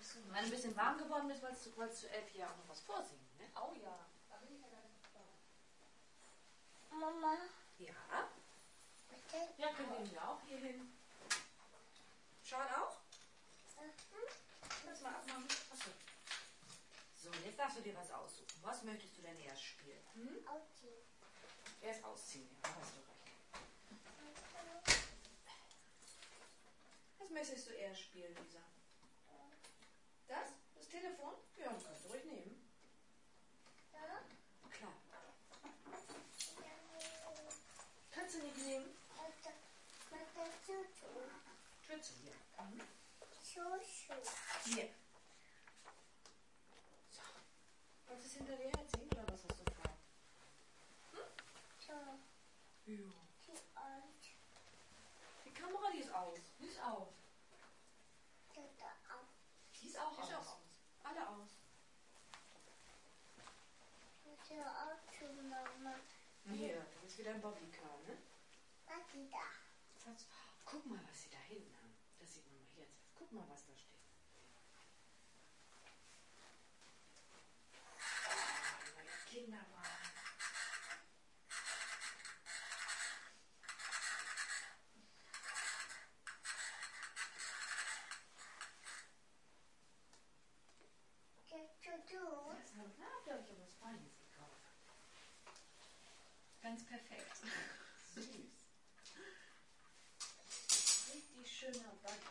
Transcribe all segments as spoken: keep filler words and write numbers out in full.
Wenn du ein bisschen warm geworden bist, wolltest du, wolltest du Elf hier auch noch was vorsingen, ne? Oh ja, da bin ich ja gar nicht dabei. Mama. Ja. Bitte? Ja, können wir hier auch hier hin. Schauen auch? Lass mal abmachen. Achso. So, jetzt darfst du dir was aussuchen. Was möchtest du denn erst spielen? Hm? Ausziehen. Erst ausziehen, ja, hast du recht. Was möchtest du erst spielen, Lisa? Das? Das Telefon? Ja, das kannst du ruhig nehmen. Ja? Klar. Kannst du nicht nehmen? Schütze, ja. Mhm. Hier. So. Wolltest du es hinter dir herziehen oder was hast du vor? Hm? Jo. Die Kamera, die ist aus. Die ist aus. Die ist auch Die ist aus. auch aus. Alle aus. Hier, das ist wieder ein Bobbycar, ne? Schatz, guck mal, was sie da hinten haben. Das sieht man mal hier. Guck mal, was da steht. Oh, neuer Kinderwagen. Das habt ihr euch aber was Feines gekauft. Ganz perfekt. Süß. Richtig schöner Bagger.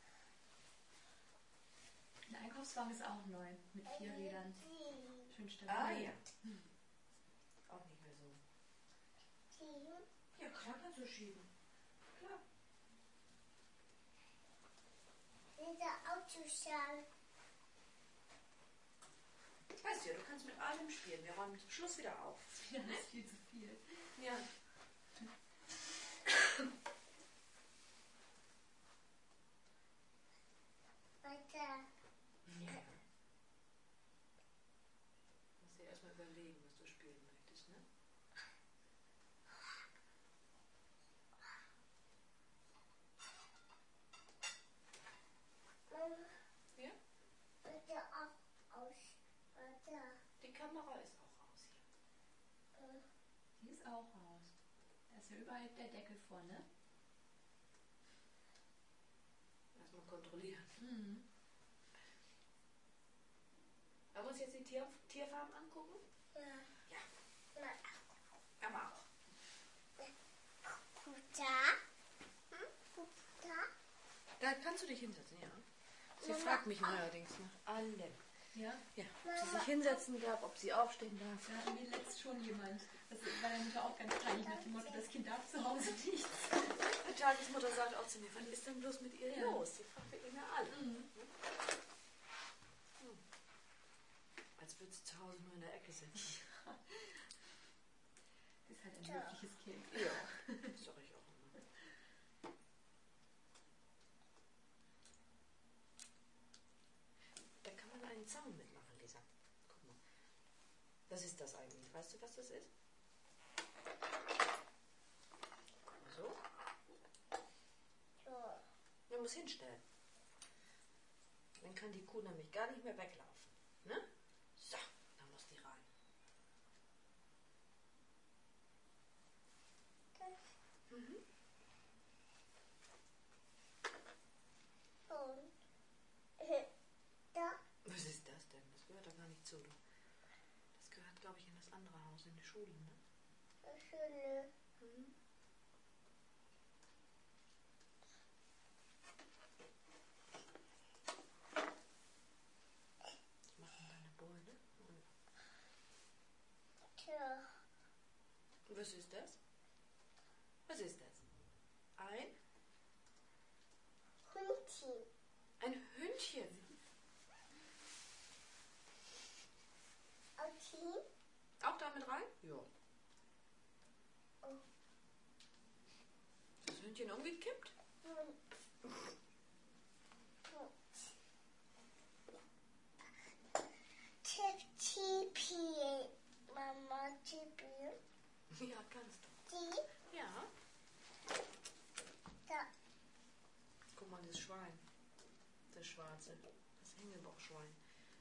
Der Einkaufswagen ist auch neu, mit vier Rädern. Schön stabil. Ah ja. Hm. Auch nicht mehr so. Ja, klar kannst du schieben. Klar. Weißt du ja, du kannst mit allem spielen. Wir räumen zum Schluss wieder auf. Ja, das ist viel zu viel. Ja. Ja. Musst dir erstmal überlegen, was du spielen möchtest, ne? Ja? Die Kamera ist auch aus hier. Die ist auch aus. Da ist ja überall der Deckel vorne. Erstmal kontrollieren. Mhm. Wollen wir uns jetzt die Tier Tierfarben angucken? Ja. Aber auch. Da kannst du dich hinsetzen, ja. Sie Mama, fragt mich neuerdings nach allem. Ja, Ja, ob sie sich hinsetzen darf, ob sie aufstehen darf. da hatten wir letzt schon jemand. Das war der Mutter auch ganz peinlich nach dem Motto, das Kind darf zu Hause nichts. Die Tagesmutter sagt auch zu mir, was ist denn bloß mit ihr Ja. los? Sie fragt wirklich nach allem. Mhm. Hm. Als würde sie zu Hause nur in der Ecke sitzen. Das ist halt ein wirkliches Kind. Ja, das sag ich auch immer. Da kann man einen Zaun mitmachen, Lisa. Guck mal. Was ist das eigentlich? Weißt du, was das ist? So. Man muss hinstellen. Dann kann die Kuh nämlich gar nicht mehr weglaufen. Ne? So, dann muss die rein. Mhm. Was ist das denn? Das gehört da gar nicht zu. Du. Das gehört, glaube ich, in das andere Haus, in die Schule, ne? Mhm. Ich mache mal deine Beine. Was ist das? Was ist das? Ein? Ein Hündchen. Auch da mit rein? Ja. Ist das Hündchen umgekippt? Mama, Chibi. Ja, kannst du. Die? Ja. Da. Guck mal, das Schwein. Das Schwarze. Das Hängebauchschwein.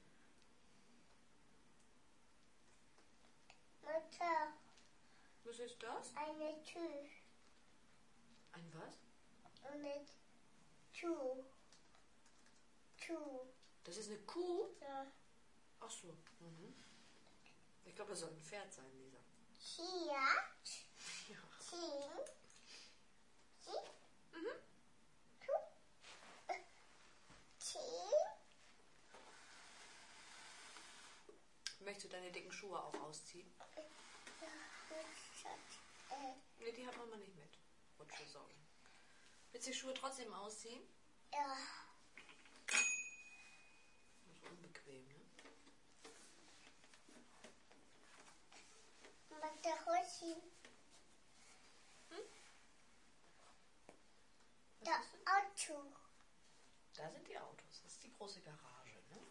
Mutter, Was ist das? eine Tür. Ein was? Eine Tür. Tür. Das ist eine Kuh? Ja. Ach so. Mhm. Ich glaube, das soll ein Pferd sein, Lisa. Hier. Ja. Zehn. Zehn. Mhm. Zehn. Möchtest du deine dicken Schuhe auch ausziehen? Ne, die hat Mama nicht mit. Rutschsocken. Willst du die Schuhe trotzdem ausziehen? Ja. Das ist unbequem, ne? Mutter, Rossi. Hm? Das Was ist denn? Auto. Da sind die Autos. Das ist die große Garage, ne?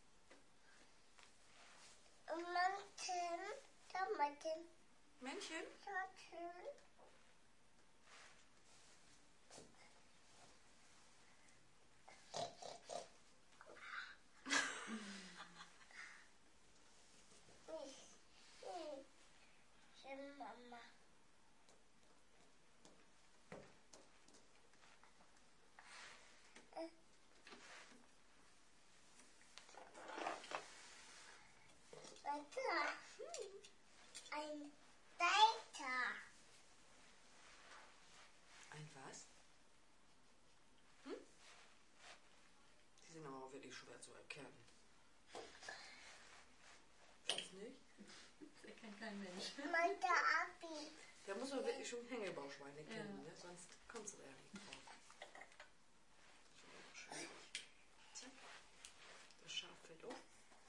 Manten. Tomaten. Männchen? Tomaten. Mama. Weiter. Ein Weiter. Ein was? Hm? Die sind aber auch wirklich schwer zu erkennen. Weiß nicht? Das erkennt kein Mensch. Mutter, Abi. Da muss man wirklich schon Hängebauchschweine kennen, Ja. ne? Sonst kommst du da nicht drauf. Schwierig. Zack. Das Schaf fällt um.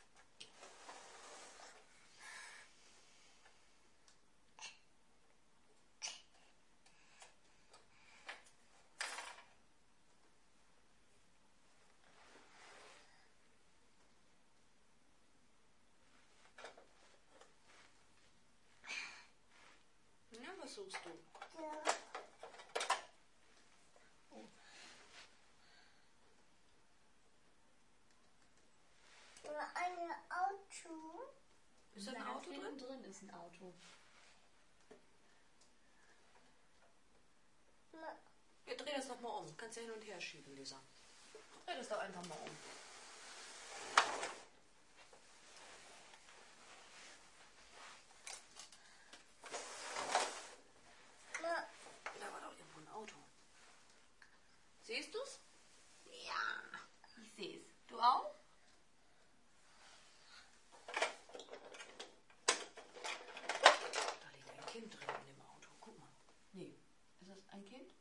Na, was suchst du? Ja. Nur ein Auto. Ist da ein Da ganz Auto hinten drin? drin ist ein Auto. Ma- Ja, dreh das doch mal um. Kannst ja hin und her schieben, Lisa. Dreh das doch einfach mal um. ma- Da war doch irgendwo ein Auto. Siehst du's? Ja, ich sehe es. Du auch? Da liegt ein Kind drin in dem Auto. Guck mal. Nee. Ist das ein Kind?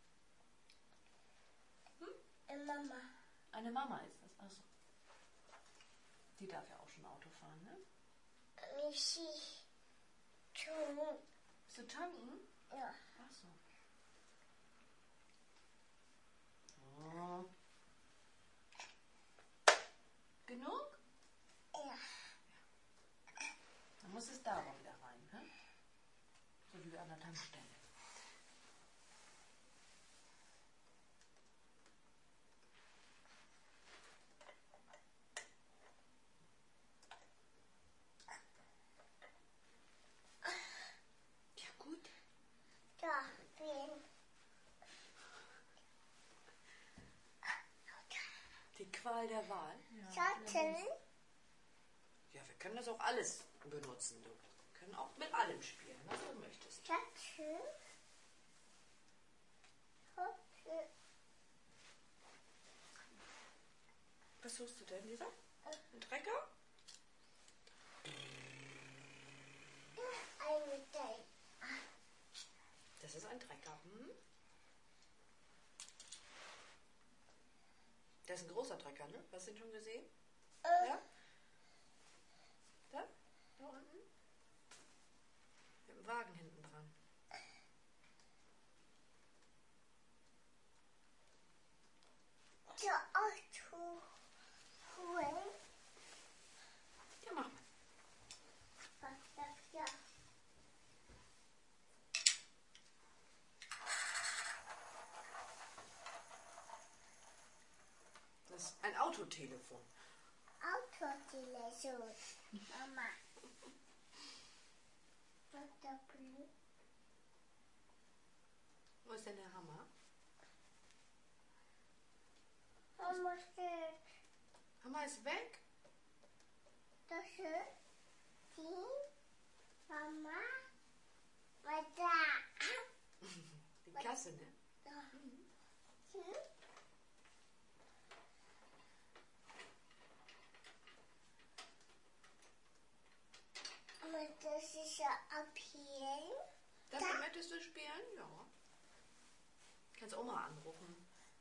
Mama. Eine Mama ist das. Achso. Die darf ja auch schon Auto fahren, ne? Michi. Tun. Bist du tanken? Ja. Achso. Oh. Genug? Ja. Dann muss es da aber wieder rein, ne? So wie an der Tankstelle. Ja gut. Da bin. Die Qual der Wahl. Ja. Schatten. Ja, wir können das auch alles benutzen, du. Wir können auch mit allem spielen, was du möchtest. Schatten. Schatten. Was suchst du denn, Lisa? Ein Trecker? Ein Teil. Das ist ein Trecker. Hm? Das ist ein großer Trecker, ne? Hast du den schon gesehen? Äh, Ja? Da? Da unten? Mit dem Wagen hinten dran. Der Auto. Holen. Ja, mach mal. Was das ja? Das ist ein Auto. Autotelefon. Autotelefon. Mama. Was da blöd? Wo ist denn der Hammer? Mama steht. Hammer ist weg. Das ist die Mama. Was da? Die Klasse, ne? Da. Hm? Und das ist ja abhielen. Damit da. Möchtest du spielen? Ja. Kannst Oma anrufen.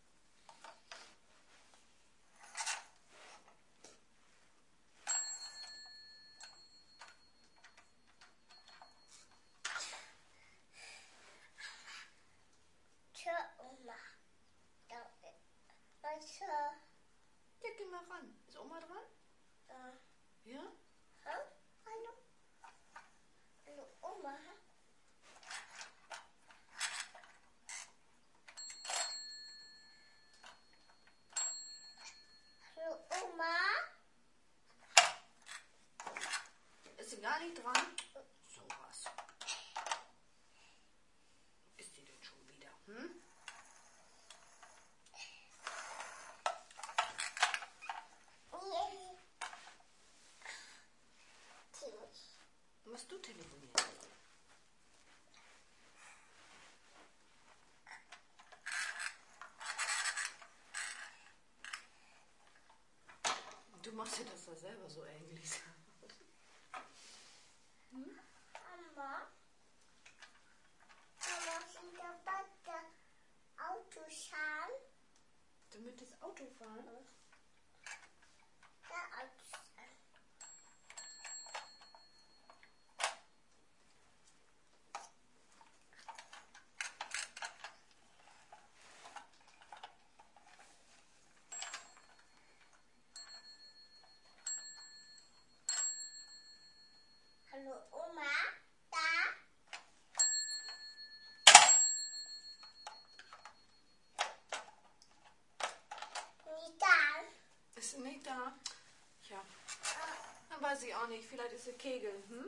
Tja, Oma. Da. Was? Ja, geh mal ran. Ist Oma dran? da. Ja? Ha? Hallo? Hallo, Oma. Hallo, Oma. Ist sie gar nicht dran? So was. Wo ist sie denn schon wieder? Hm? Musst du telefonieren? Du machst dir das da selber so ähnlich. Hm? Mama. Mama, sind da bald Autos fahren? Du möchtest Auto fahren? Ja, Autos fahren. Hallo, Oma. Da. Nicht da. Ist sie nicht da? Ja. Dann weiß ich auch nicht. Vielleicht ist sie Kegeln. Hm?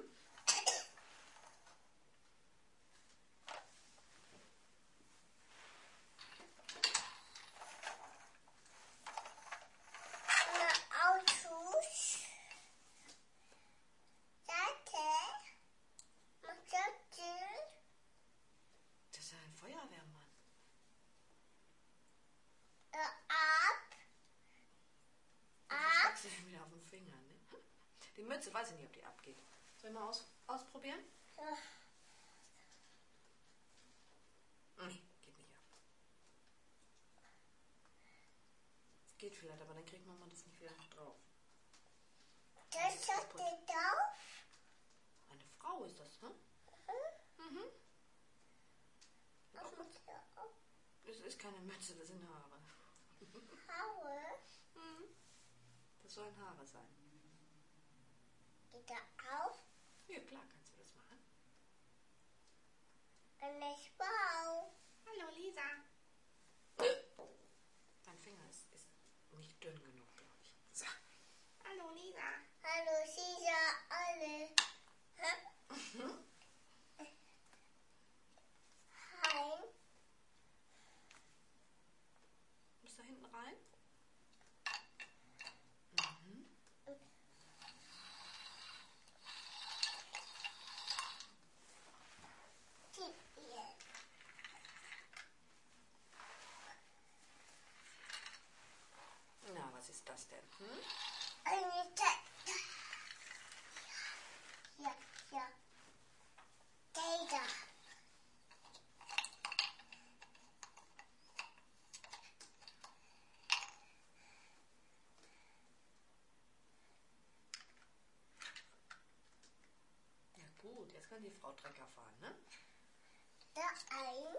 Na, Autos. Seite. Maschine. Das ist ja ein Feuerwehrmann. Äh, ab. Du Ab. steckst sie schon wieder auf den Finger, ne? Die Mütze, weiß ich nicht, ob die abgeht. Soll ich mal aus, ausprobieren? Ja. Nee, geht nicht ab. Geht vielleicht, aber dann kriegt Mama das nicht wieder drauf. Das ist der Dau. Eine Frau ist das, ne? Mhm. Auf der Es ist keine Mütze, das sind Haare. Haue. Mhm. Das sollen Haare sein. Geht er auf? Ja, klar kannst du das machen. Und ich bau. Hallo, Lisa. Dein Finger ist, ist nicht dünn genug, glaube ich. So. Hallo, Lisa. Hallo, Sisa, alle. Hä? Hi. Muss da hinten rein? Mhm. Tippchen. Na, was ist das denn? Hm? Eine Tette. Ja, ja. Tete. Ja gut, jetzt kann die Frau Trecker fahren, ne? Da ein.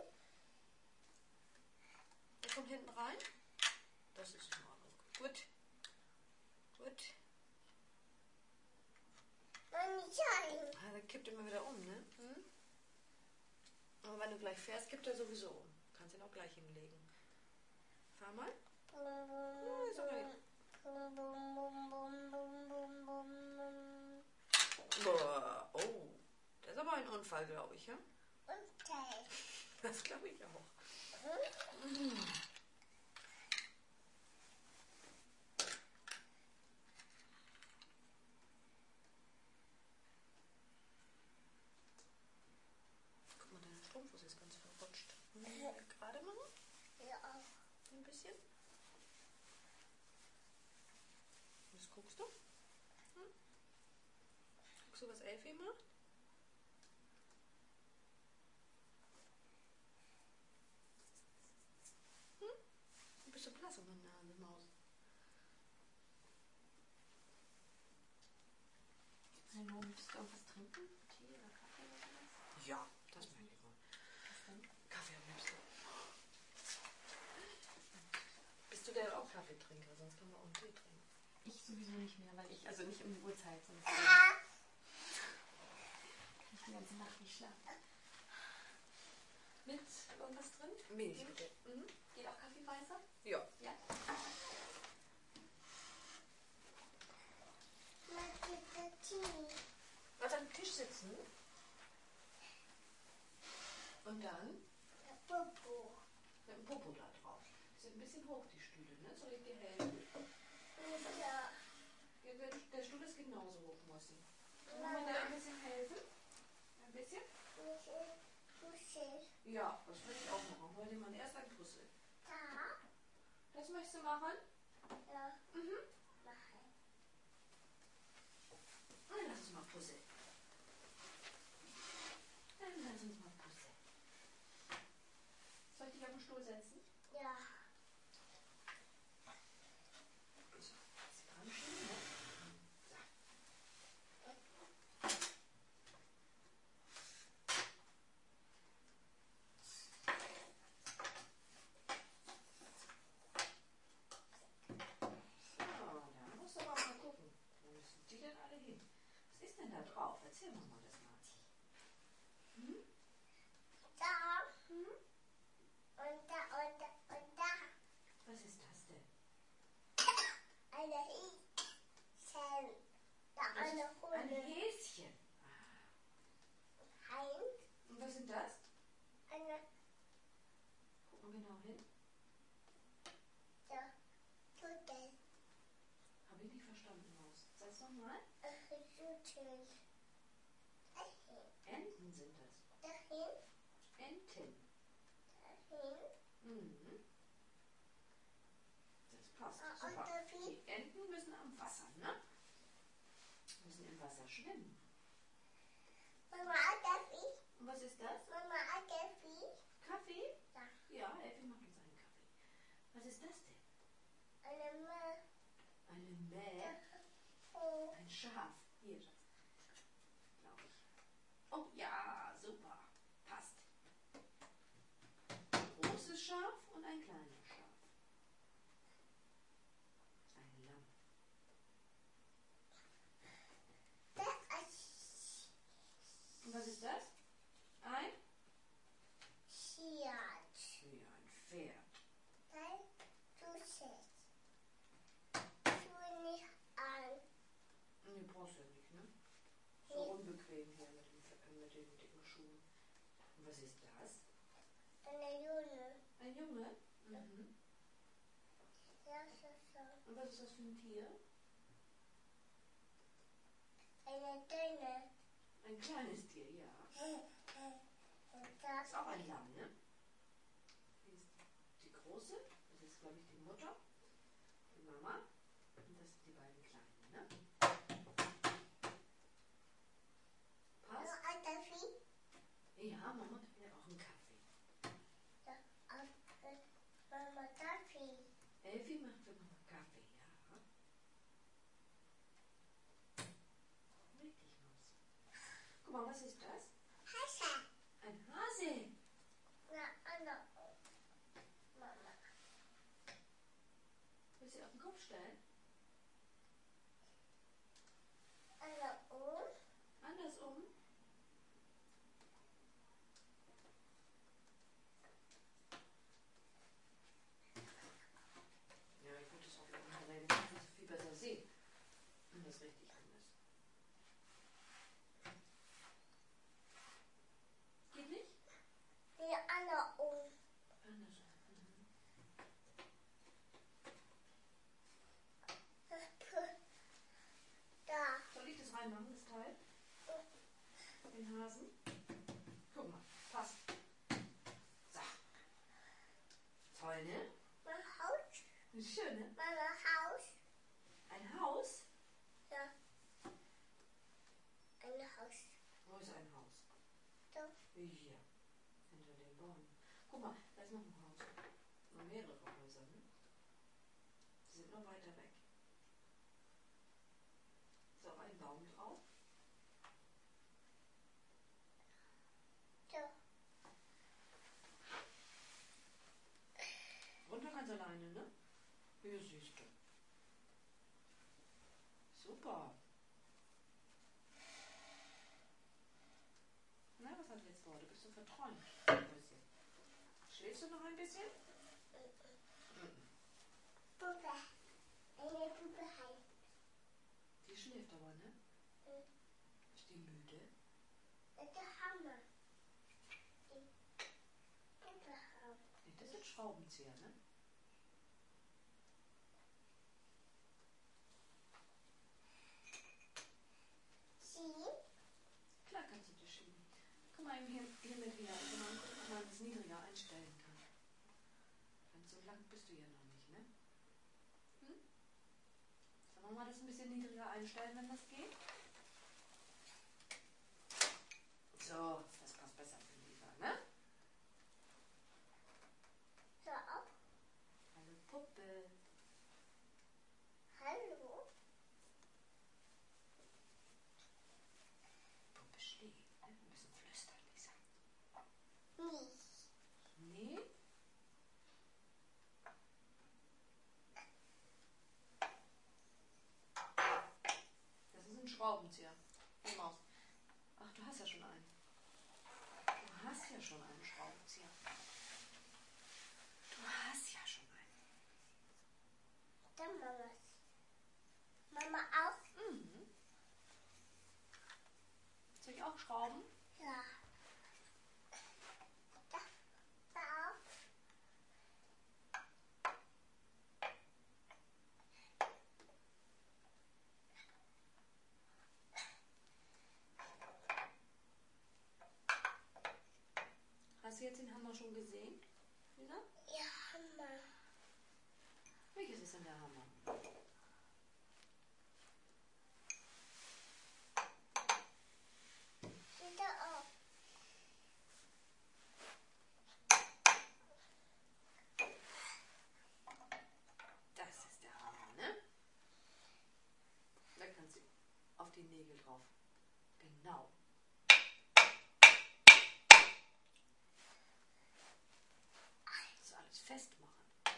Der kommt hinten rein. Das ist in Ordnung. Gut. Gut. Und nicht ein. Ah, der kippt immer wieder um, ne? Hm? Aber wenn du gleich fährst, kippt er sowieso um. Kannst ihn auch gleich hinlegen. Fahr mal. Ja, ist okay. Bum, bum, bum, bum, bum, bum, bum, bum. Boah, oh. Das ist aber ein Unfall, glaube ich, ja? Und Teil. Das glaube ich auch. Hm? Mhm. Guck mal, dein Strumpf ist ganz verrutscht. Hm, gerade mal Ja, auch. ein bisschen. Was guckst du? Hm? Guckst du, was Elfi macht? Hm? Du bist so blass um die Nase, Maus. Hallo, möchtest du irgendwas trinken? Tee oder Kaffee oder sowas? Ja, das möchte ich wohl. Was denn? Kaffee am liebsten. Bist du denn auch Kaffeetrinker? Sonst können wir auch einen Tee trinken. Ich sowieso nicht mehr, weil ich, also nicht um die Uhrzeit, sonst Ah, kann ich die ganze Nacht nicht schlafen. Mit irgendwas drin? Milch, Milch? bitte. Mhm. Geht auch Kaffeeweißer? Ja. Ja. was ist das Tee? Was am Tisch sitzen. Und dann Der Popo. mit dem Popo da drauf. Die sind ein bisschen hoch, die Stühle, ne? Soll ich dir helfen? Ja. Ja, der, der Stuhl ist genauso hoch, Mossi. Wollen wir dir ein bisschen helfen? Ein bisschen? Pussy. Ja, das will ich auch machen. Hol dir mal erst ein Puzzle. Da. Das möchtest du machen? Ja. Mhm. Machen. Dann lass uns mal puzzeln. Dann lass uns mal puzzeln. Soll ich dich auf den Stuhl setzen? Ja. So, jetzt dran schieben, ne? So. So, da musst du aber mal gucken. Wo müssen die denn alle hin? Was ist denn da drauf? Erzähl mir mal das, Marzi. Hm? Da. Hm? Und da, und da, und da. Was ist das denn? Eine Häschen. Da Das eine ist ein Hunde. Häschen. Ah. Ein. Und was sind das? Eine. Guck mal genau hin. Da. Tutel. Habe ich nicht verstanden, Maus. Sag's nochmal. Tutel. Dahin. Enten sind das. Dahin. Enten. Dahin. Mhm. Das passt. Ah, und Super. da wie? Die Enten müssen am Wasser, ne? Müssen im Wasser schwimmen. Mama, Kaffee. Und was ist das? Mama, Kaffee. Kaffee? Ja. Ja, Elfi macht uns einen Kaffee. Was ist das denn? Eine Mä. Eine Mäh? Oh. Ein Schaf. Hier, Schatz. Glaube ich. Oh ja, super. Passt. Ein großes Schaf und ein kleines Schaf. Ein Lamm. Das ist Und was ist das? Ein? Schiat. Ja, ein Pferd. Nein, du sitzt. Tu nicht an. Nee, brauchst du ja nicht, ne? So unbequem hier mit, dem, Pf- mit den dicken Schuhen. Und was ist das? Eine Junge. Ein Junge? Mhm. Ja, so, so. Und was ist das für ein Tier? Eine Dünne. Ein kleines Tier, ja. Und Das das ist auch ein Lamm, ne? Hier ist die große, das ist, glaube ich, die Mutter, die Mama. Und das sind die beiden Kleinen, ne? Passt? nur ein Kaffee. Ja, Mama kriegt ja auch einen Kaffee. Ja, auf, äh, Mama, Kaffee. Elfi macht für Mama Kaffee, ja. Richtig, Maus. Guck mal, was ist das? Hasha. Ein Hase. Na, Anna. Mama. Willst du auf den Kopf stellen? Anna, um. Andersrum. Ja, ich würde das auch gerne reden. Ich habe so viel Guck mal, da ist noch ein Haus. Noch mehrere Häuser, ne? Die sind noch weiter weg. Ist auch ein Baum drauf. So. Runter kannst du alleine, ne? Hier siehst du. Super. Na, was hat jetzt vor? Du bist so verträumt. Ein bisschen. Schläfst du noch ein bisschen? Puppe. Eine Puppe heim. Die schläft aber, ne? Ist die müde? Das ist der Hammer. Die Puppe haben. Nee, das sind Schraubenzieher, ne? Sie? Klar kannst du die schieben. Guck mal eben hier, hier mit wieder, ob man, ob man es niedriger einstellen kann. Ganz so lang bist du ja noch nicht, ne? Hm? Sollen wir mal das ein bisschen niedriger einstellen, wenn das geht? So, das passt besser für Lisa, ne? So auch. Hallo Puppe. Hallo. Puppe steht, ne? Ein bisschen flüstern, Lisa. Nicht. Nee? Das ist ein Schraubenzieher. Hey Maus. Ach, du hast ja schon einen. Du hast ja schon einen Schraubenzieher. Du hast ja schon einen. Dann Mamas. Mama auch? Mhm. Soll ich auch schrauben? Ja. Da. Da auch. Hast du jetzt den Hammer schon gesehen, Lisa? Ja, Hammer. Welches ist denn der Hammer? Sie da auch. Das ist der Hammer, ne? Da kannst du auf die Nägel drauf. Genau. Das alles festmachen.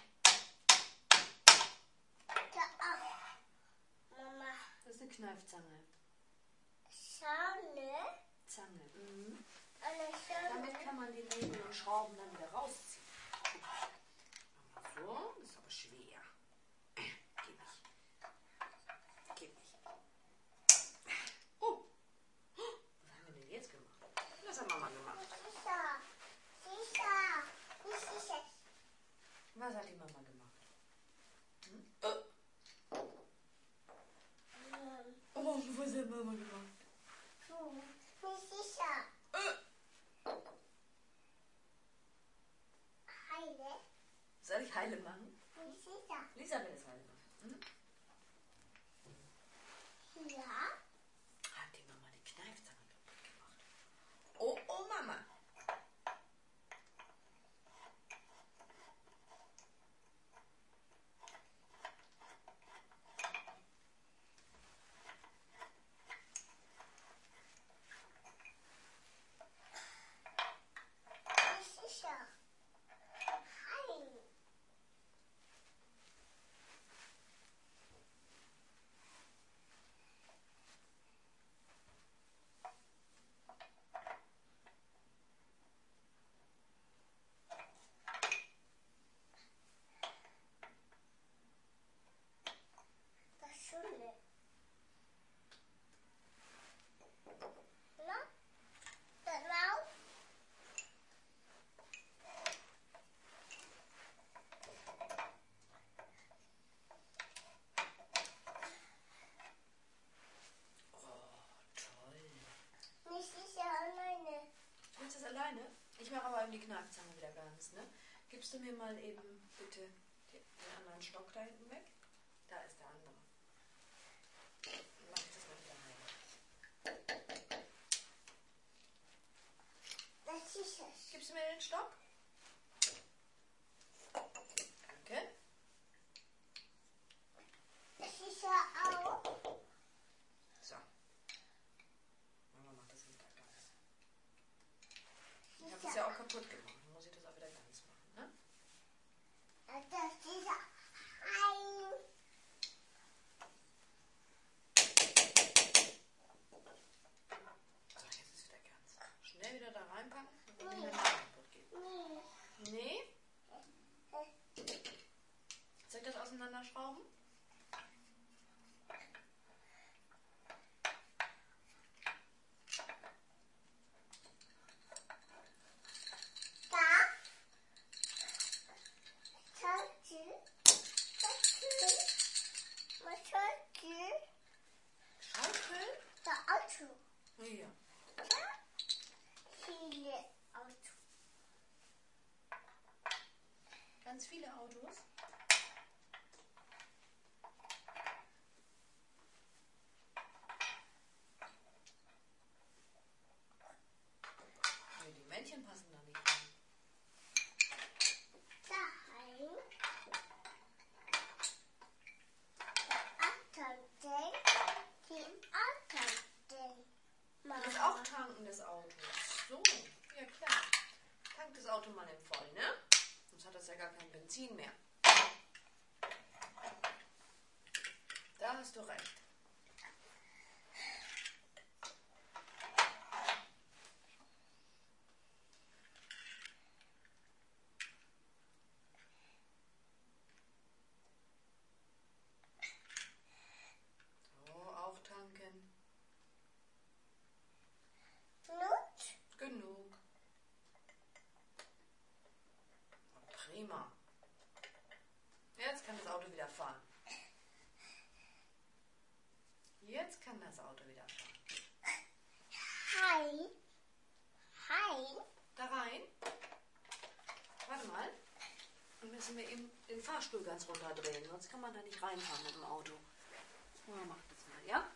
Da auch. Mama. Das ist eine Kneifzange. Schau, Zange. Mhm. Eine Schau. Damit kann man die Nägel und Schrauben dann wieder rausziehen. Mach mal so. Das ist aber schwer. Geh nicht. Geh nicht. Oh. Was haben wir denn jetzt gemacht? Was hat Mama gemacht? Sicher. Sicher. Nicht sicher. Was hat die Mama gemacht? Hm? Äh. Oh, was hat Mama gemacht? So. Nicht sicher. Heile. Soll ich heile machen? Nicht sicher. Lisa will es heile machen. Hm? Ja. Hat die Mama die Kneifzange kaputt gemacht? Oh, oh Mama. Nicht sicher. Heile. Das ist Schule. Na? Das war auch. Oh, toll. Nicht sicher alleine. Willst du das alleine? Ich mache aber eben die Kneifzange wieder ganz, ne? Gibst du mir mal eben bitte den anderen Stock da hinten weg? Da ist der andere. Dann mach ich das mal wieder heile. Das ist es. Gibst du mir den Stock? Dieser auch. So. Mama macht das wieder ganz. Ich habe das ja auch kaputt gemacht. Dann muss ich das auch wieder ganz machen, ne? Das ist dieser ein. So, jetzt ist wieder ganz. Schnell wieder da reinpacken und dann wieder kaputt gehen. Nee? Soll ich das auseinanderschrauben? Da. Schaukel. Schaukel. Was Schaukel? Schaukel? Der Auto. Hier. Viele Auto. Ganz viele Autos. Nee, die Männchen passen da nicht rein. Daheim. Abtanken. Die Abtanken. Du musst auch tanken, das Auto. So, ja klar. Tank das Auto mal im Voll, ne? Sonst hat das ja gar kein Benzin mehr. Da hast du recht. So, auch tanken. Nut. Genug. Prima. Jetzt kann das Auto wieder fahren. Jetzt kann das Auto wieder fahren. Hi. Hi. Da rein. Warte mal. Dann müssen wir eben den Fahrstuhl ganz runterdrehen, sonst kann man da nicht reinfahren mit dem Auto. Mama macht das mal, ja?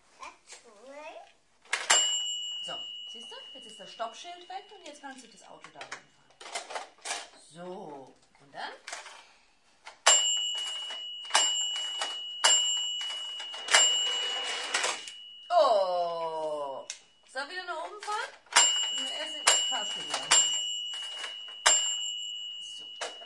So, siehst du? Jetzt ist das Stoppschild weg und jetzt kannst du das Auto da reinfahren. So, und dann? Oh! Soll wieder nach oben fahren? Und erst den Fahrstuhl wieder hin. So.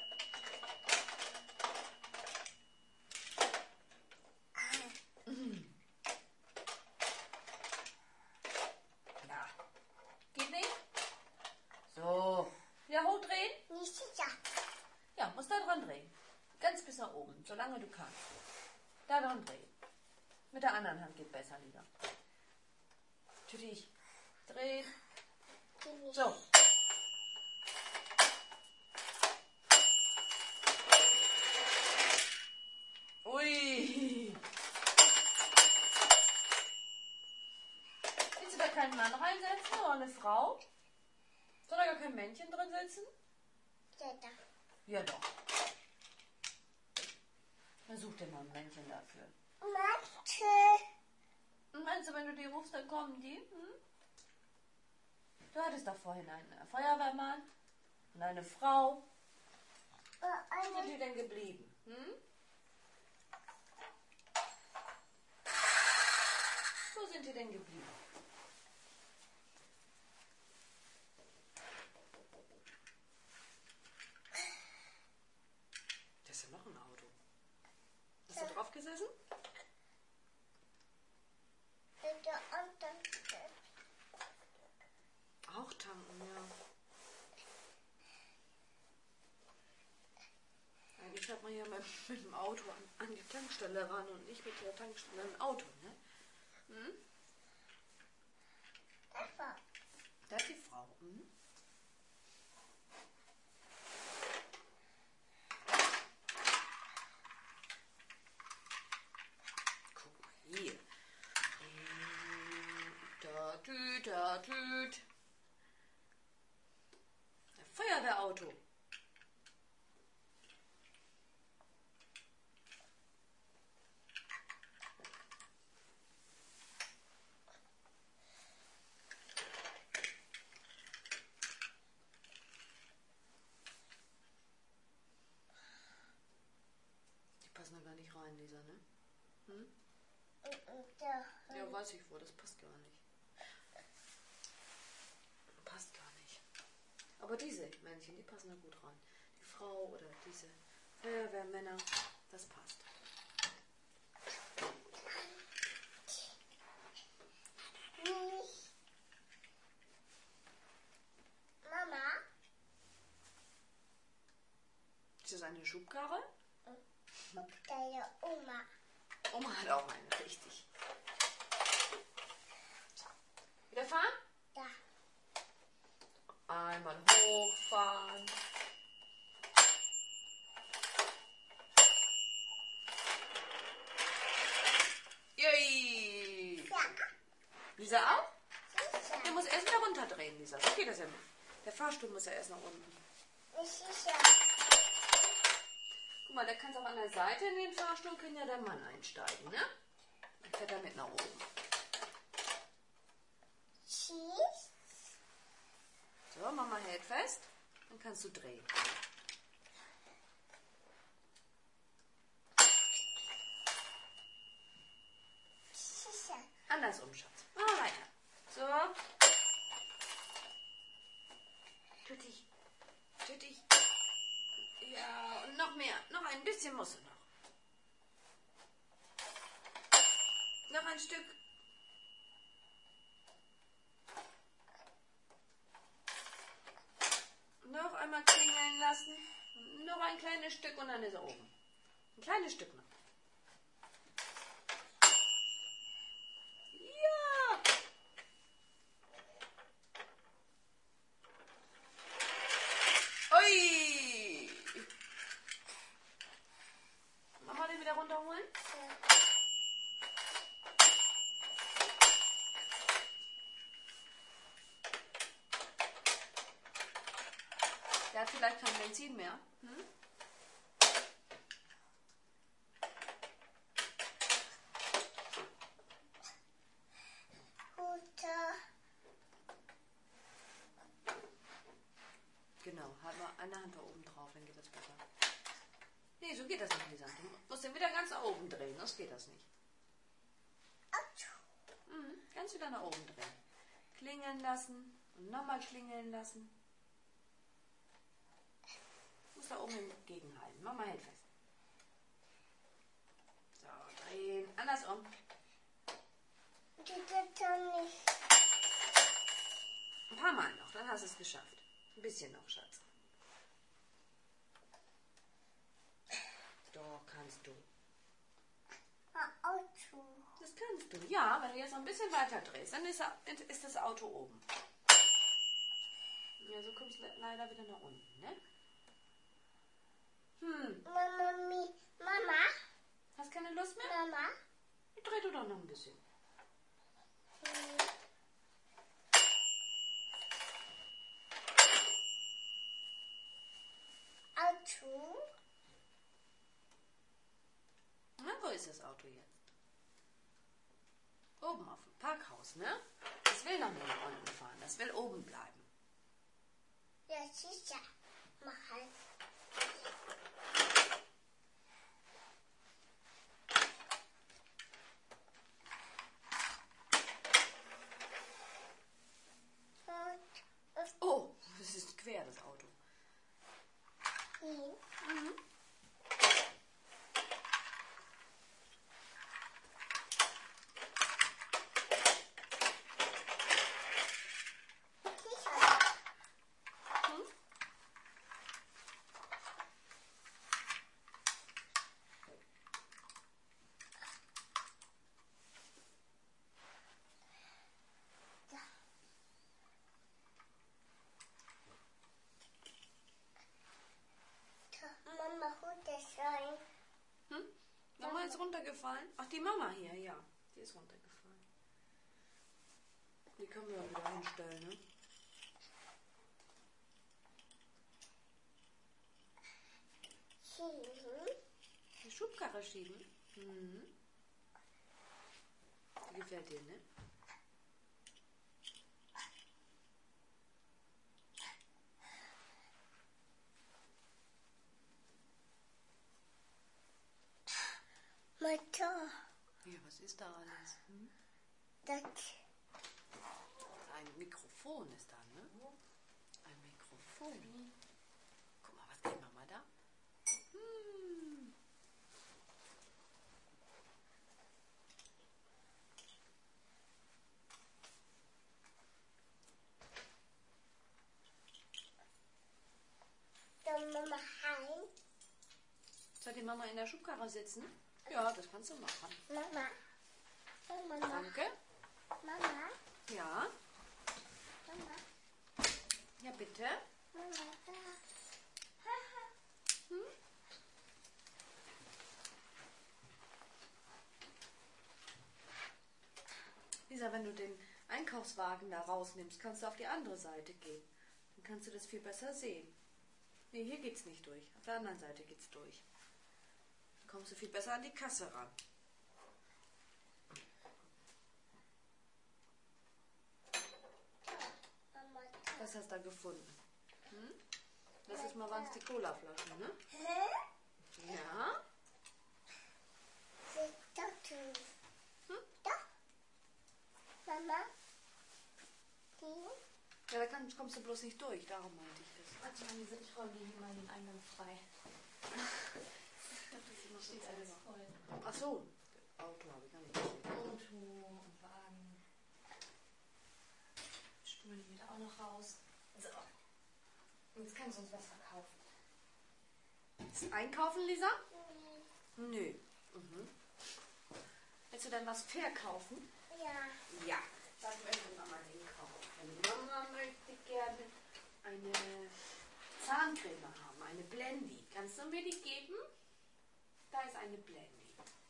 Ja. Geht nicht? So. Wieder hochdrehen? Nicht sicher. Ja, musst da dran drehen. Ganz bis nach oben, solange du kannst. Da dran drehen. Mit der anderen Hand geht besser, Lisa. Tütich. Drehen. So. Ui. Willst du da keinen Mann reinsetzen oder eine Frau? Soll da gar kein Männchen drin sitzen? Ja, da. Ja doch. Dann such dir mal ein Männchen dafür. Mathe. Meinst du, wenn du die rufst, dann kommen die? Hm? Du hattest doch vorhin einen Feuerwehrmann und eine Frau. Äh, Wo sind eine. die denn geblieben? Hm? Wo sind die denn geblieben? Das ist ja noch ein Auto. Hast du drauf gesessen? Der andere. Auch tanken, ja. Eigentlich fährt man ja mit, mit dem Auto an, an die Tankstelle ran und nicht mit der Tankstelle im Auto, ne? Hm? Papa. Da ist die Frau. Hm? Guck mal hier. Da, tüt, da, tüt. Ein Feuerwehrauto. Die passen da gar nicht rein, Lisa, ne? Hm? Ja, weiß ich wo, das passt gar nicht. Passt gar nicht. Aber diese Männchen, die passen da gut ran. Die Frau oder diese Feuerwehrmänner, das passt. Mama? Ist das eine Schubkarre? Deine Oma. Oma hat auch eine, richtig. Wieder fahren? Da. Einmal hochfahren. Yay! Ja. Lisa auch? Sicher. Der muss erst wieder runterdrehen, Lisa. So geht das ja nicht. Der Fahrstuhl muss ja erst nach unten. Nicht sicher. Guck mal, der kann auch an der Seite in den Fahrstuhl, kann ja der Mann einsteigen, ne? Dann fährt er mit nach oben. Tschüss. So, Mama hält fest. Dann kannst du drehen. Sicher. Andersrum, Schatz. Mal weiter. So. Tüttig. Tüttig. Ja, und noch mehr. Noch ein bisschen musst du noch. Noch ein Stück. Noch einmal klingeln lassen. Noch ein kleines Stück und dann ist er oben. Ein kleines Stück noch. Ja! Ui! Mama den wieder runterholen? Der hat vielleicht kein Benzin mehr. Hm? Gute. Genau, halt mal eine Hand da oben drauf, dann geht das besser. Nee, so geht das nicht, Lisa. Du musst den wieder ganz nach oben drehen, sonst geht das nicht. Mhm, ganz wieder nach oben drehen. Klingeln lassen und nochmal klingeln lassen. Du musst da oben gegenhalten. Mama hält fest. So, drehen. Andersrum. Geht doch nicht. Ein paar Mal noch, dann hast du es geschafft. Ein bisschen noch, Schatz. Doch, kannst du. Auto. Das kannst du. Ja, wenn du jetzt noch ein bisschen weiter drehst, dann ist, ist das Auto oben. Ja, so kommst du leider wieder nach unten, ne? Hm. Mama, mi, Mama, Hast keine Lust mehr? Mama. Dreh du doch noch ein bisschen. Hm. Auto. Na, wo ist das Auto jetzt? Oben auf dem Parkhaus, ne? Das will noch nicht nach unten fahren. Das will oben bleiben. Ja, sicher. Mach halt. Oh, das ist quer, das Auto. Hin. Mhm. Sicher. Hm? Mama, gut das rein. Hm? Mama ist runtergefallen. Ach, die Mama hier, ja. Die ist runtergefallen. Die können wir wieder hinstellen, ne? Schieben. Die Schubkarre schieben. Mhm. Die gefällt dir, ne? Motor. Ja, was ist da alles? Hm? Das. Ein Mikrofon ist da, ne? Ein Mikrofon. Guck mal, was geht Mama da? Hm. Soll Mama heim? Soll die Mama in der Schubkarre sitzen? Ja, das kannst du machen. Mama. Oh, Mama. Danke. Mama. Ja. Mama. Ja, bitte. Mama. Hm? Lisa, wenn du den Einkaufswagen da rausnimmst, kannst du auf die andere Seite gehen. Dann kannst du das viel besser sehen. Nee, hier geht's nicht durch. Auf der anderen Seite geht's durch. Dann kommst du viel besser an die Kasse ran. Mama. Was hast du da gefunden? Hm? Das ist mal was die Colaflaschen, ne? Hä? Ja. Sieht das aus? Hm? Da. Mama. Die. Ja, da kann, kommst du bloß nicht durch. Darum meinte ich das. Warte mal, Lisa, ich räume hier mal den Eingang frei. Da steht alles voll. Ach so. Auto habe ich gar nicht gesehen. Auto und Wagen. Spülen die wieder auch noch raus. So. Und jetzt kannst du uns was verkaufen. Ist einkaufen, Lisa? Nö. Mhm. Willst du dann was verkaufen? Ja. Ja. Was möchte Mama denn kaufen? Mama möchte gerne eine Zahncreme haben, eine Blendy. Kannst du mir die geben? Da ist eine Blendy.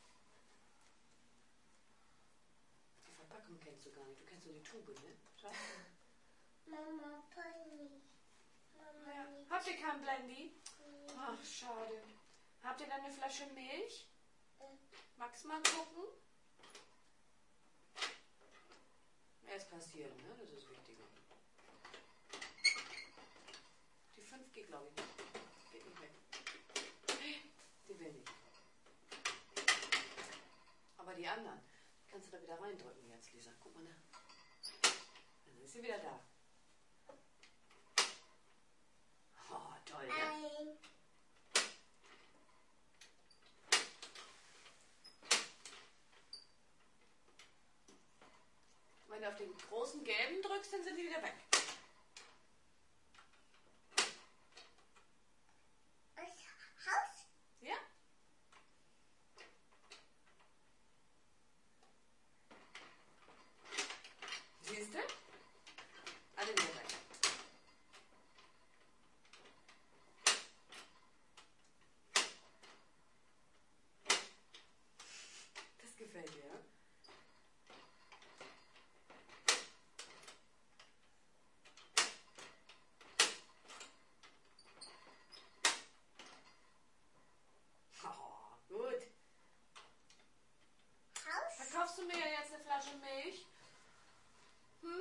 Die Verpackung kennst du gar nicht. Du kennst nur die Tube, ne? Schau. Mama, Pony. Mama, Ja. nicht. Habt ihr kein Blendy? Ach, schade. Habt ihr dann eine Flasche Milch? Magst du mal gucken? Erst kassieren, ne? Das ist wichtiger. Die fünf geht, glaube ich, nicht. Geht nicht weg. Die will nicht. Aber die anderen, die kannst du da wieder reindrücken jetzt, Lisa. Guck mal, ne? Dann ist sie wieder da. Oh, toll, ne? Ein. Wenn du auf den großen gelben drückst, dann sind die wieder weg. Das Haus. Ja? Siehst du? Alle wieder weg. Das gefällt dir, ja? Oh, gut. Haus. Verkaufst du mir jetzt eine Flasche Milch? Hm?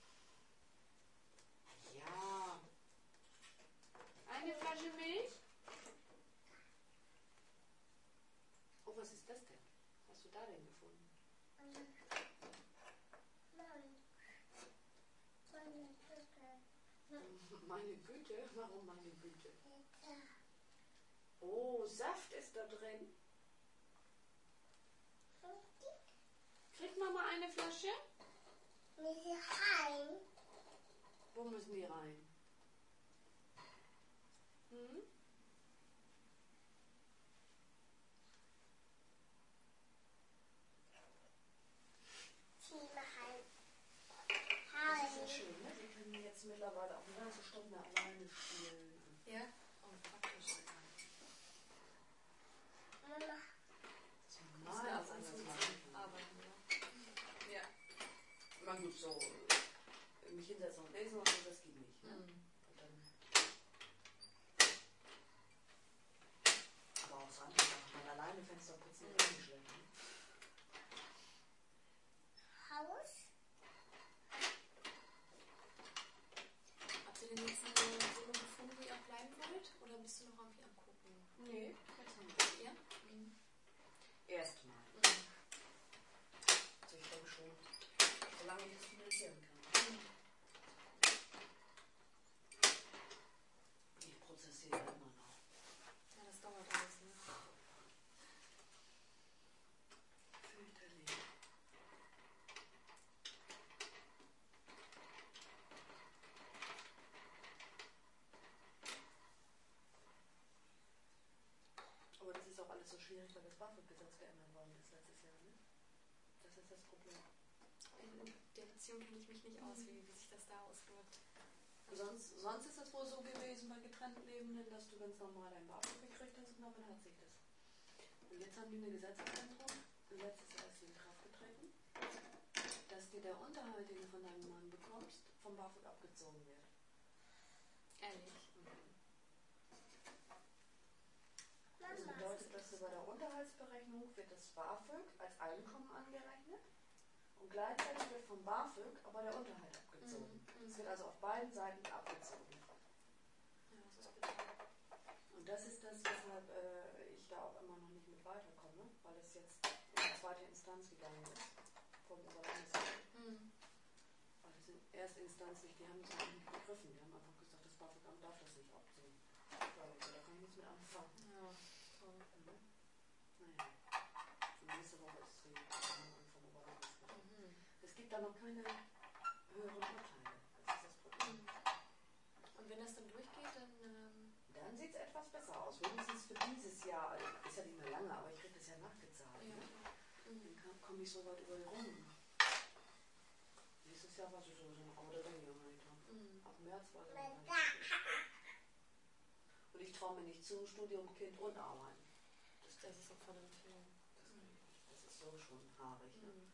Ja. Eine Flasche Milch? Oh, was ist das denn? Was hast du da denn gefunden? Nein. Meine Güte. Meine Güte? Warum meine Güte? Bitte. Oh, Saft ist da drin. Kriegt Mama eine Flasche? Wir sind heim. Wo müssen die rein? Hm? Zieh mal heim. Das ist ja Heim. schön, ne? Sie können jetzt mittlerweile auch eine ganze Stunde alleine spielen. Ja? Oh, praktisch. Mama. Das Das ist wäre normal, auch ganz das gut machen. zum Arbeiten, ja. Ja. Man gut so äh, mich hinsetzen und lesen und so, das geht nicht. Ne? Mhm. Und dann, aber auch so andere Sachen. Man alleine Fenster putzen ist nicht schlecht. Ne? Haus. Habt ihr denn jetzt eine Wohnung gefunden, wo ihr auch bleiben wollt? Oder bist du noch irgendwie am gucken? Nee, jetzt haben wir Ja? erstmal. Mhm. solange ich das finanzieren kann. Ich prozessiere immer noch. Ja, das dauert alles, ne? Fürchterlich. Aber das ist auch alles so schwierig, weil das BAföG-Gesetz geändert worden ist letztes Jahr, ne? Das ist das Problem. In der Beziehung kenne ich mich nicht aus, wie, wie sich das da auswirkt. Sonst, sonst ist es wohl so gewesen bei getrennten Lebenden, dass du ganz normal dein BAföG gekriegt hast und damit hat sich das. Und jetzt haben die eine Gesetzesänderung, letztes Jahr ist sie in Kraft getreten, dass dir der Unterhalt, den du von deinem Mann bekommst, vom BAföG abgezogen wird. Ehrlich? Das bedeutet, dass du bei der Unterhaltsberechnung wird das BAföG als Einkommen angerechnet und gleichzeitig wird vom BAföG aber der Unterhalt abgezogen. Mhm. Es wird also auf beiden Seiten abgezogen. Ja, das ist bitter. Und das ist das, weshalb äh, ich da auch immer noch nicht mit weiterkomme, weil es jetzt in die zweite Instanz gegangen ist, vom Oberlandesgericht. Mhm. Weil das in erstinstanzlich, die haben es noch nicht begriffen, die haben einfach gesagt, das BAföG-Amt darf das nicht abziehen. Ja, also, da kann ich nichts mit anfangen. Ja, toll. Mhm. Naja, und nächste Woche ist die Verhandlung vom Oberlandesgericht. Mhm. Es gibt da noch keine höheren Urteile, das ist das Problem. Und wenn das dann durchgeht, dann... Ähm Dann sieht es etwas besser aus, wenigstens für dieses Jahr, also ist ja nicht mehr lange, aber ich kriege das ja nachgezahlt. ja. Ne? Mhm. Dann komme ich so weit über die Runden. Nächstes Jahr war es so ein Auto weniger, Mhm. ab März war es noch. Und ich traue mir nicht zu, Studium, Kind und Arbeiten. Das, Das ist auch verdammt viel. das, kann ich nicht. Das ist so schon haarig. Ne? Mhm.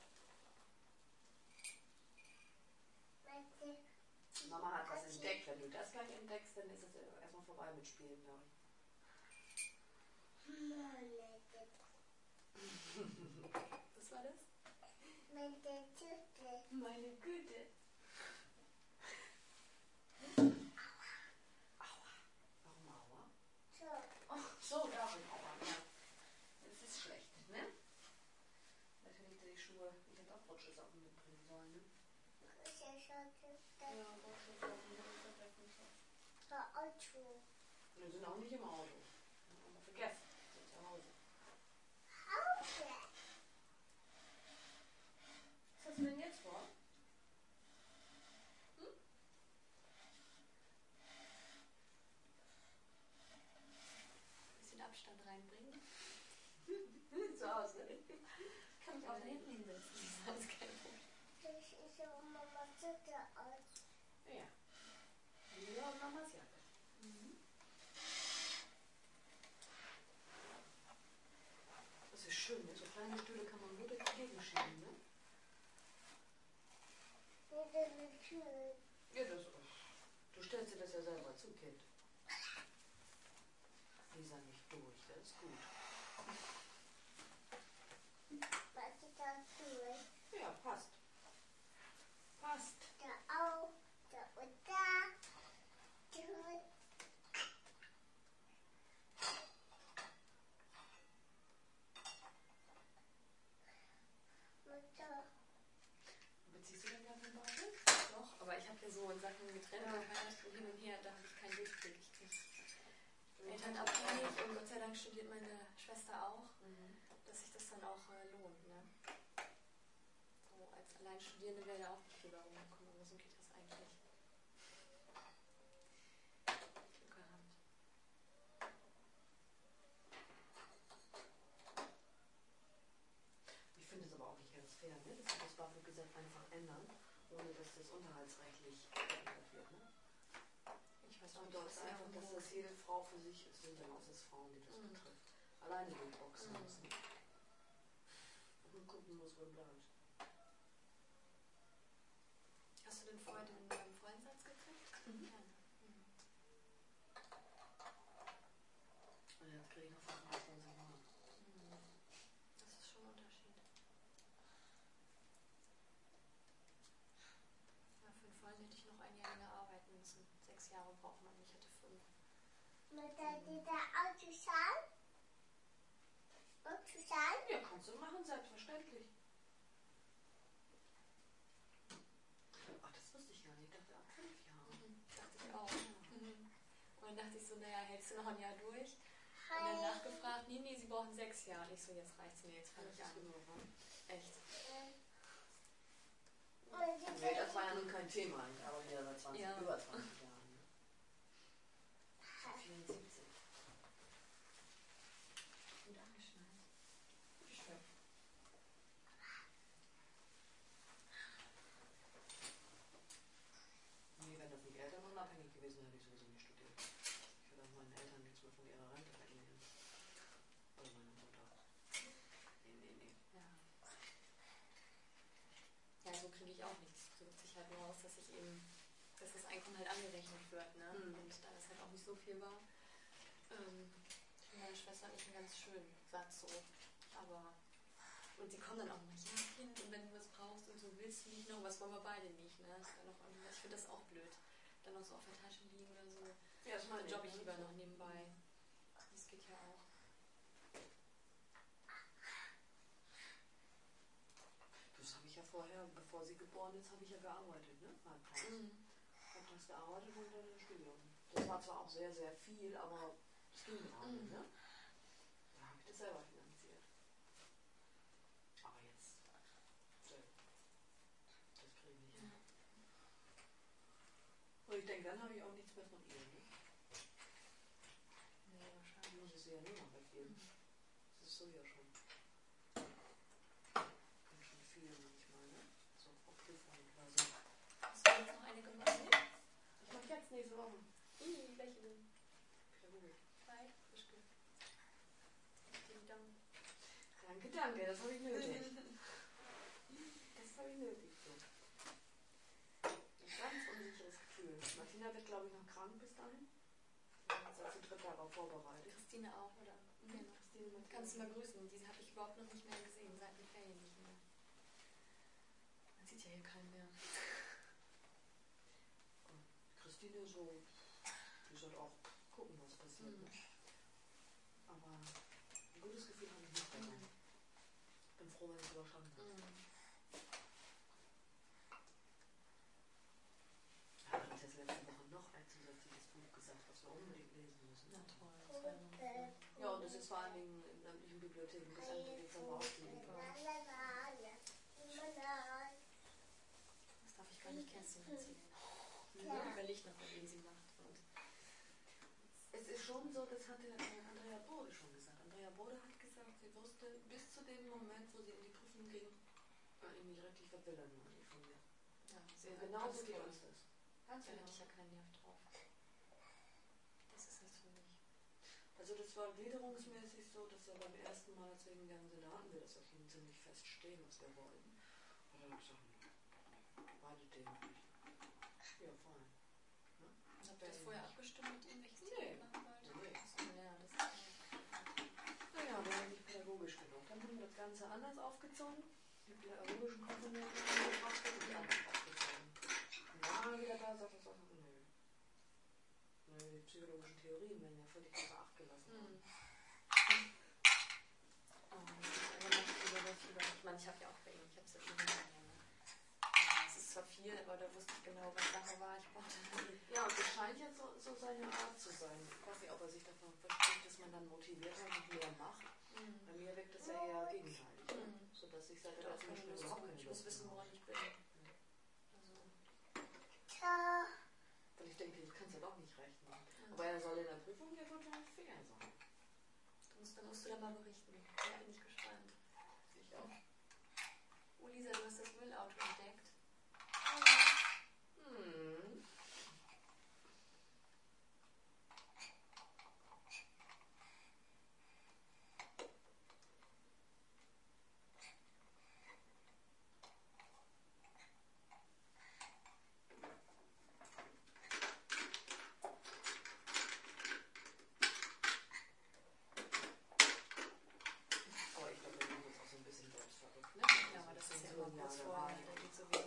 Mama hat was entdeckt. Wenn du das gleich entdeckst, dann ist es erstmal vorbei mit Spielen, glaube ich. Was war das? Meine Güte. Aua. Warum Aua? Ach, so, darum Aua. Ja. Das ist schlecht, ne? Natürlich die Schuhe. Ich hätte auch Rutschesocken mitbringen sollen, ne? Ja, Rutschesocken, Rutschesocken. Wir sind auch nicht im Auto. Haben wir vergessen. Wir sind zu Hause. Was hast du denn jetzt vor? Hm? Bisschen Abstand reinbringen. Zu Hause. Ich kann mich auch da hinten hinsetzen. Das ist kein Problem. Ja. Ja, und Mamas Jacke. Mhm. Das ist schön, ne? So kleine Stühle kann man gut dagegen schieben, ne? Ja, das ist. Du stellst dir das ja selber zu, Kind. Lisa nicht durch, das ist gut. Ja, passt. Passt. Beziehst du denn gar kein BAföG? Doch, aber ich habe hier so Sachen getrennt, Ja. ja. hin und her, da habe ich keinen Durchblick. Ich bin elternabhängig und Gott sei Dank studiert meine Schwester auch, Mhm. dass sich das dann auch äh, lohnt. Ne? So als Alleinstudierende wäre ja auch nicht drüber rumgekommen, aber so geht das eigentlich. Glück gehabt. Ich finde es aber auch nicht ganz fair, ne? Dass sie das BAföG-Gesetz einfach ändern, ohne dass das unterhaltsrechtlich geändert wird, ne? Ich weiß Das auch nicht, bedeutet was einfach, dass das jede Frau für sich ist, sind dann auch das Frauen, die das Mhm. betrifft. Alleine durchboxen Mhm. müssen. Und gucken muss, wo bleibt. Hast du denn vorher den ähm, Vollsatz gekriegt? Mhm. Ja, ne? Mhm. Und jetzt kriege ich noch fünfundzwanzig Mal. Mhm. Das ist schon ein Unterschied. Ja, für den Vollen hätte ich noch ein Jahr länger arbeiten müssen. Sechs Jahre braucht man nicht, ich hatte fünf. Ja, kannst du machen, selbstverständlich. dann dachte ich so, naja, hältst du noch ein Jahr durch? Und dann nachgefragt, nee, nee, sie brauchen sechs Jahre. Und ich so, jetzt reicht's mir, jetzt fange ich an. Echt. Nee, das war ja nun kein Thema. Ich arbeite ja seit zwanzig, Ja. über zwanzig Jahren. Ne? vierundsiebzig. Gut angeschnallt. Schön. Nee, wenn das nicht Eltern unabhängig gewesen wäre, hätte ich sowieso nicht studiert. Ich würde auch meinen Eltern nichts mehr von ihrer Rente verdienen. Oder meiner Mutter. Nee, nee, nee. Ja. Ja, so kriege ich auch nichts. So wirkt sich halt nur aus, dass ich eben, dass das Einkommen halt angerechnet wird, ne? Mhm. Und da das halt auch nicht so viel war. Ähm, für meine Schwester nicht einen ganz schönen Satz so. Aber, und sie kommen dann auch mal, ja Kind, und wenn du was brauchst und so willst du nicht noch, was wollen wir beide nicht, ne? Ist dann noch, ich finde das auch blöd. Dann noch so auf der Tasche liegen oder so. Ja, das meine Dann jobbe ich ich lieber noch nebenbei. Das geht ja auch. Das habe ich ja vorher, bevor sie geboren ist, habe ich ja gearbeitet, ne? Halbtags. Mhm. Halbtags gearbeitet und dann das Studium. Das war zwar auch sehr, sehr viel, aber es ging gerade, Mhm. ne? Da habe ich das selber finanziert. Aber jetzt, selber. Das kriege ich nicht hin. Und ich denke, dann habe ich auch nichts mehr von ihr, ne? Nee, Ich wahrscheinlich. muss es ihr ja nur noch weggeben. Mhm. Das ist so ja schon. Ganz schön viel manchmal, ne? So vor Prüfungen oder so. Hast du jetzt noch eine gemacht? Ich mache jetzt nächste Woche. Mhm, welche denn? Pädagogik. Zwei? Frischke. Vielen Dank. Danke, danke, das habe ich nötig. Das habe ich nötig. So. Ein ganz unsicheres Gefühl. Martina wird, glaube ich, noch krank bis dahin. Wir haben uns also dritt darauf vorbereitet. Christine auch, oder? Mhm. Christine, Martina. Kannst du mal grüßen? Die habe ich überhaupt noch nicht mehr gesehen, seit den Ferien nicht mehr. Man sieht ja hier keinen mehr. Christine so, die soll auch gucken, was passiert. Mhm. Ne? Aber ein gutes Gefühl habe ich nicht dabei. Mhm. Ich bin froh, wenn ich es überstanden habe. Mhm. Ja, ich habe jetzt letzte Woche noch ein zusätzliches Buch gesagt, was wir unbedingt lesen müssen. Na toll, das war ja noch ein Ja, und das ist vor allen Dingen in sämtlichen Bibliotheken bis Ende Dezember ausgeliefert. Das darf ich gar nicht Kerstin erzählen. Die Ja. überlegt noch, wen sie macht. Und Es ist schon so, das hatte äh, Andrea Bode schon gesagt. Andrea Bode hat gesagt, sie wusste bis zu dem Moment, wo sie in die Prüfung ging, äh, ihn nicht richtig verwildern wollen, die von mir. ja, Ja, genauso ganz geht toll. uns das. Ganz Da genau. hätte ich ja keinen Nerv drauf. Das ist nichts für mich. Also das war gliederungsmäßig so, dass wir beim ersten Mal, als wir hingegangen sind, da hatten wir das ja schon ziemlich fest stehen, was wir wollten. Und dann habe ich gesagt, beide Themen nicht. Ja, fein. Ne? Habt ihr das vorher abgestimmt mit ihm, welches Nee. Thema ihr machen wollt? Nee. Achso, ja, das ist Naja, wir waren nicht pädagogisch genug. Dann haben wir das Ganze anders aufgezogen. Die pädagogischen Komponenten angebracht und die anders aufgezogen. Und dann haben wir wieder da gesagt, das sagt, nö. Nö, die psychologischen Theorien werden ja völlig außer Acht gelassen. Hm. Oh, ich meine, ich habe ja auch bei ihm, ich habe es ja schon gesagt. Es ist zwar viel, aber da wusste ich genau, was Sache war. Ich brauchte nie. Ja, und das scheint jetzt so, so seine Art zu sein. Ich weiß nicht, ob er sich davon verspricht, dass man dann motiviert hat und mehr macht. Mhm. Bei mir wirkt es ja eher gegenteilig. Mhm. Sodass ich seit Ich der habe auch letzten keine Stunde Lust. überhaupt keine Ich muss Lust wissen, mehr woran habe. ich bin. Also, Weil ich denke, das kannst du doch nicht recht machen. Aber er soll in der Prüfung ja total fair sein. du musst, dann musst du da mal berichten. Da bin ich gespannt. Ich auch. Oh, Lisa, du hast das Müllauto entdeckt. Hm. Aber ich glaube, wir machen uns auch so ein bisschen selbstverrückt. Ne? Ja, aber das ist ja so immer ein kurz Jahr vorher. dabei. Da geht so wenig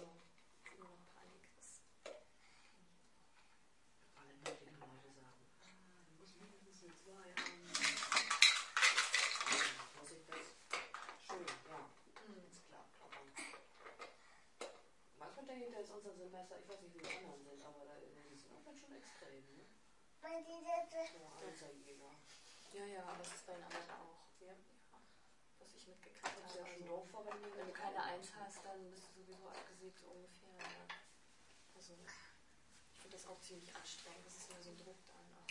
Weil diese So, alter Jäger. Ja, ja, aber das ist bei den anderen auch. Ja. Ja. Was ich mitgekriegt Das ist habe. ja schon Also, doof, aber wenn wenn du keine Eins hast, dann bist du sowieso abgesägt, so ungefähr. Ne? Also, ich finde das auch ziemlich anstrengend. Das ist immer so ein Druck dann. Aber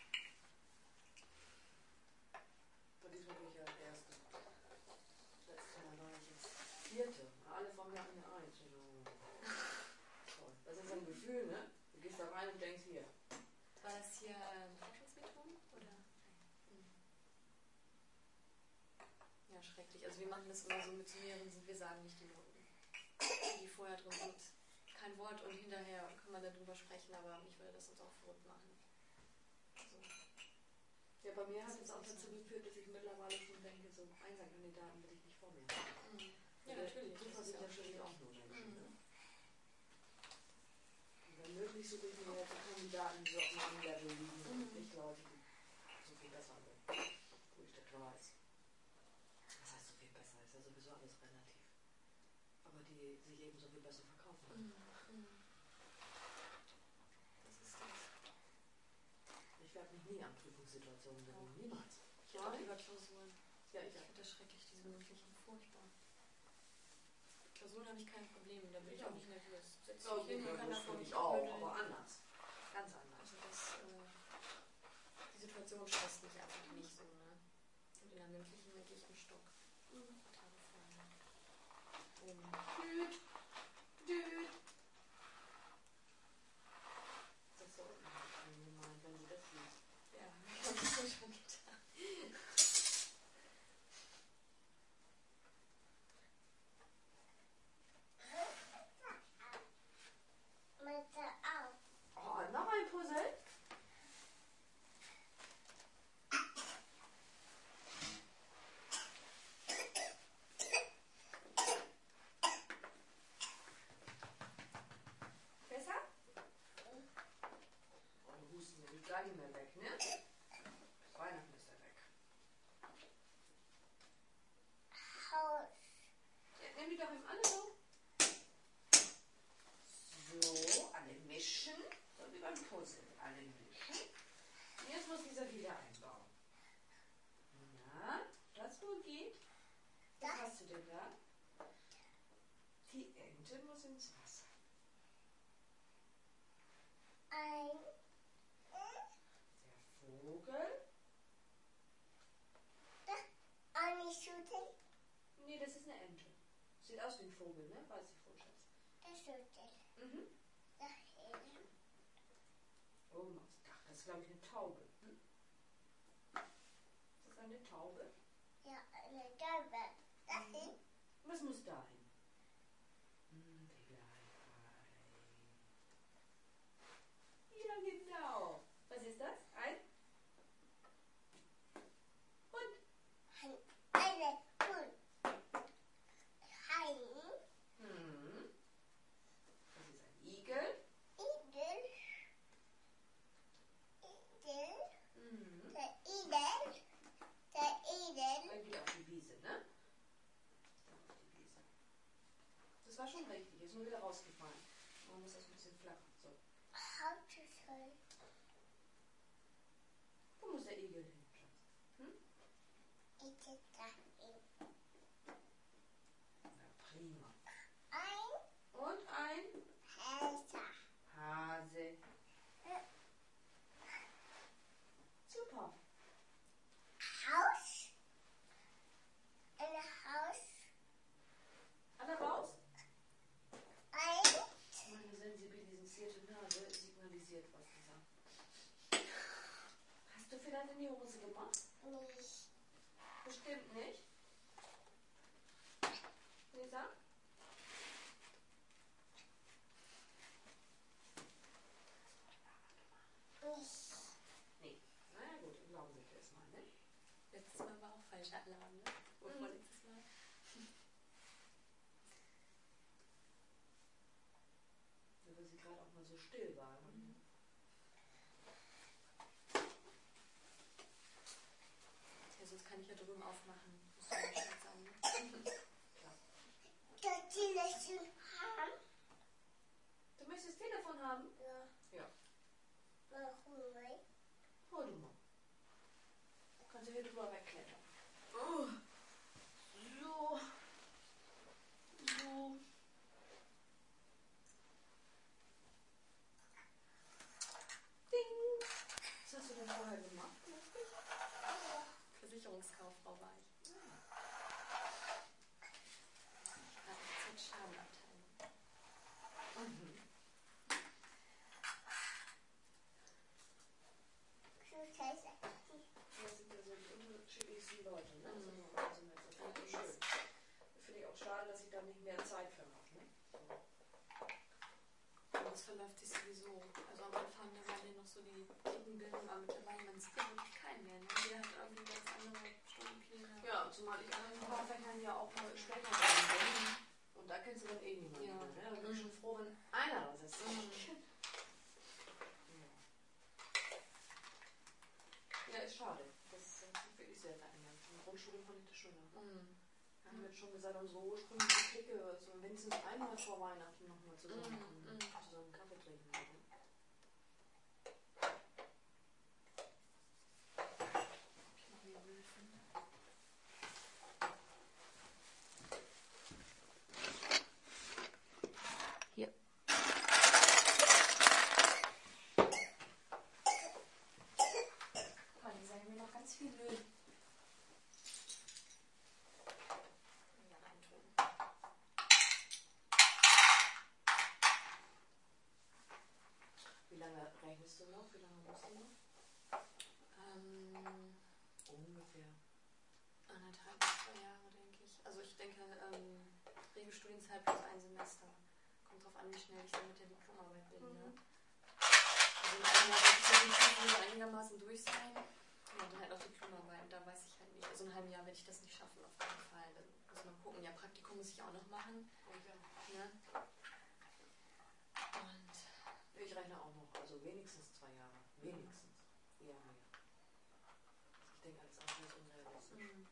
Bei diesem bin ich ja der Erste. Letztes Mal war ich jetzt Vierte. Alle von mir an der Eins. Toll. Das ist so ein Gefühl, ne? Du gehst da rein und denkst hier. war das hier ähm, Forschungsmethoden? Oder? Hm. Ja, schrecklich. Also wir machen das immer so mit mehreren, wir sagen nicht die Noten. Die vorher drin sind. Kein Wort und hinterher kann man darüber sprechen, aber mich würde das uns auch verrückt machen. Also, Ja, bei mir hat Das es ist auch nicht dazu so. geführt, dass ich mittlerweile schon denke, so Einserkandidaten will ich nicht vor mir haben. mhm. Ja, natürlich. Tut man Das ist sich ja natürlich auch auch nur Menschen. Mhm. Ne? Und wenn möglich suche ich mir jetzt Kandidaten, die so auf meinem Level liegen und Mhm. nicht Leute, die so viel besser sind. Wo ich das weiß. Das heißt, so viel besser ist ja sowieso alles relativ. Aber die sich eben so viel besser verkaufen. Mhm. Mhm. Das ist das. Ich werde mich nie an Prüfungssituationen Auch gewöhnen. Niemals. Ich habe auch lieber Klausuren. Ja, ich Ich finde das schrecklich, diese mündlichen. Furchtbar. Klausuren habe ich kein Problem, da bin ich Ja. auch nicht nervös. Setz So, mich hin und kann davon ich nicht auch, knütteln. aber anders. Ganz anders. Also das, äh, die Situation stresst mich einfach nicht so, ne? Und in der mündlichen merke ich am Stock. Mhm. Tage vorher. Um. Düt, düt. Das ist so unangenehm gemeint, wenn sie das sieht. Ja, das ist so schon getan. Mitte auch. Oh, noch ein Puzzle? Besser? Oh, du hustest mir die gar nicht mehr weg, ne? Weihnachten ist er weg. Haus. Ja, nimm die doch eben alle so. So, alle mischen. So wie beim Puzzle. Alle mischen. Und jetzt muss dieser wieder einbauen. Na, das wohl geht. Was Das hast du denn da? Die Ente muss ins Wasser. ein. Der Vogel. Eine Schüttel. Nee, das ist eine Ente. Sieht aus wie ein Vogel, ne? Weiß ich wohl, Schatz. Das Schüttel. Mhm. Da hinten. Oben aufs Dach. Das ist, glaube ich, eine Taube. Hm? Ist das eine Taube? Ja, eine Taube. Da hinten. Was muss da hin? Hm, ja, genau. Was ist das? Ein Hund. Eine Hund. Ein Hm. Das ist ein Igel. Igel. Igel. Mhm. Der Igel. Der Igel. Dann geht auf die Wiese, ne? Dann auf die Wiese. Das war schon richtig. Ist nur wieder rausgefallen. Man muss das ein bisschen flacher. So. Hauptschule. Wo muss der Igel hin, Schatz? Hm? Igel da hinten. Na prima. Ein Und ein Häser. Hase. Super. Haus. Ein Haus. Alle raus. Ein. Meine sensibilisierte Nase signalisiert was gesagt. Hast du vielleicht in die Hose gemacht? Nicht. Bestimmt nicht. Lisa? Nicht. Nee. Naja gut, dann glauben wir dir erstmal, ne? Letztes Mal war auch falscher Alarm, ne? Oder Mhm. vorletztes Mal. Ja, weil sie gerade auch mal so still war. Mhm. Ja, sonst kann ich ja drüben aufmachen. Musst du mir Bescheid sagen, ne? Klar. Das Telefon haben. Du möchtest Telefon haben? Ja. Ja. Warum nicht? Hol du mal. Kannst du hier drüber wegklettern. Oh. So. So. Ding. Was hast du denn vorher gemacht? Versicherungskauffrau war ich. Schadenabteilung. Mhm. Das sind ja so die unterschiedlichsten Leute, ne? Mhm. Also, das ist auch schön. Finde ich auch schade, dass ich da nicht mehr Zeit für habe, ne? Und das verläuft sich sowieso. Also am Anfang, da waren ja noch so die Gruppenbildung, aber mittlerweile, man sieht ja wirklich keinen mehr. Ne? Jeder hat irgendwie ganz andere Stundenpläne. Ja, zumal ich an ein paar Fächern ja auch mal später dran bin. Und da kennst du dann eh niemanden Ja. mehr, ne? Da bin ich schon froh, wenn einer da sitzt. Mhm. Ja, ist schade. Das hat sich wirklich sehr verändert. In der Grundschule fand ich das schöner. Mhm. Wir haben jetzt schon gesagt, unsere ursprüngliche Clique, also wenigstens einmal vor Weihnachten nochmal zusammenkommen, Mhm. zusammen Kaffee trinken. Ne? Ich noch mehr Müll finde. Hier. Guck mal, hier sagen wir noch ganz viel Müll. Wieder reintun. Wie lange rechnest du noch? Wie lange musst du noch? Ähm, Ungefähr. anderthalb bis zwei Jahre, denke ich. Also ich denke, ähm, Regelstudienzeit plus ein Semester. Kommt drauf an, wie schnell ich dann mit der Diplomarbeit bin. Ne? Mhm. Also in einem Jahr werde ich definitiv einigermaßen durch sein. Und dann halt auch Diplomarbeit. Da weiß ich halt nicht. Also in einem halben Jahr werde ich das nicht schaffen, auf keinen Fall. Dann muss man gucken. Ja, Praktikum muss ich auch noch machen. Und ja. Ne? Und Ich rechne auch noch, also wenigstens zwei Jahre. Wenigstens. Eher mehr. Ich denke, alles andere ist unrealistisch. Mhm.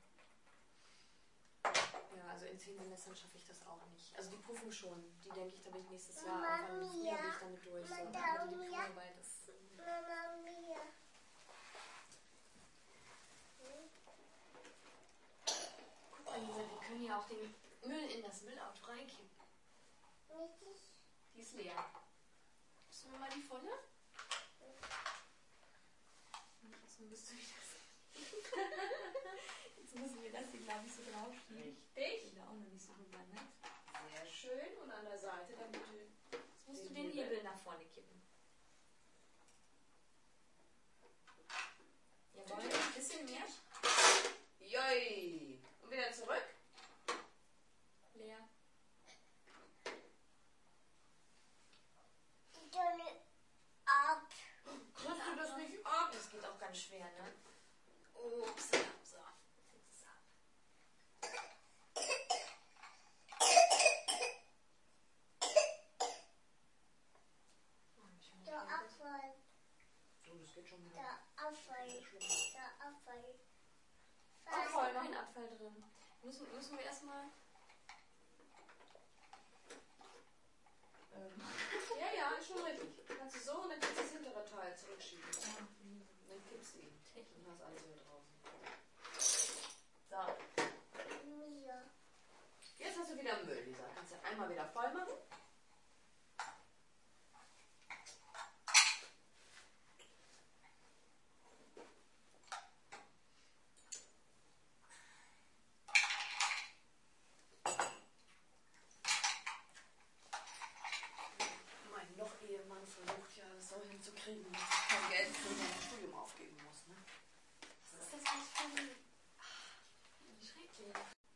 Ja, also in zehn Semestern schaffe ich das auch nicht. Also die Prüfung schon, die denke ich, da bin ich nächstes Jahr, Mama aber im Frühjahr mia. bin ich damit durch. So. Mama Aber die mia. Diplomarbeit, das... Mama mia. Guck mal, Lisa, wir können ja auch den Müll in das Müllauto reinkippen. Nicht Die ist leer. Müssen wir mal die volle? Jetzt müsst du wieder Jetzt müssen wir das hier, glaube ich, so draufschieben. Richtig. Ich will auch noch nicht so rüber, ne? Sehr schön. Und an der Seite, damit du... Jetzt musst du den Hebel nach vorne kippen. Jawohl, ein bisschen mehr. Joi. Und wieder zurück. Leer. die Sonne ab. Kriegst du das nicht ab? Das geht auch ganz schwer, ne? Ups, so. Jetzt ist es ab. Oh, hab ich schon Der mal Apfel. So, das geht schon wieder. Der Apfel. Der Apfel. Abfall, noch ein Abfall drin. Müssen, müssen wir erstmal. Ähm, ja, ja, ist schon richtig. Kannst du so und dann kannst du das hintere Teil zurückschieben. Dann kippst du ihn. Und hast alles wieder draußen. So. Mia. Jetzt hast du wieder Müll, Lisa. Kannst du einmal wieder voll machen. Mein noch Ehemann versucht ja, das so hinzukriegen, dass ich kein Geld für mein Studium aufgeben muss. Ne? Was ist das jetzt für ein. Wie schrecklich.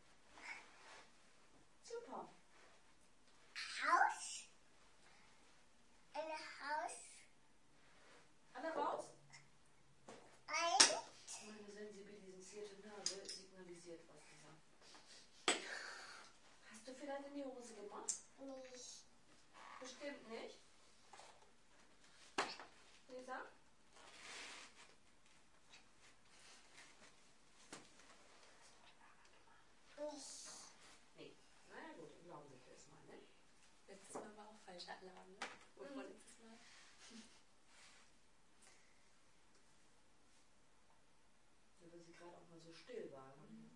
Super. Haus. Ein Haus. Alle raus? Ein. Meine sensibilisierte Nase signalisiert was, Lisa. Hast du vielleicht in die Hose gemacht? Nicht. Bestimmt nicht. Lisa? Nicht. Nee. Naja gut, dann glauben Sie das mal, ne? Letztes Mal war auch falsch Alarm, ne? Oder vorletztes Mal. Mhm. Hm. still war. Mhm.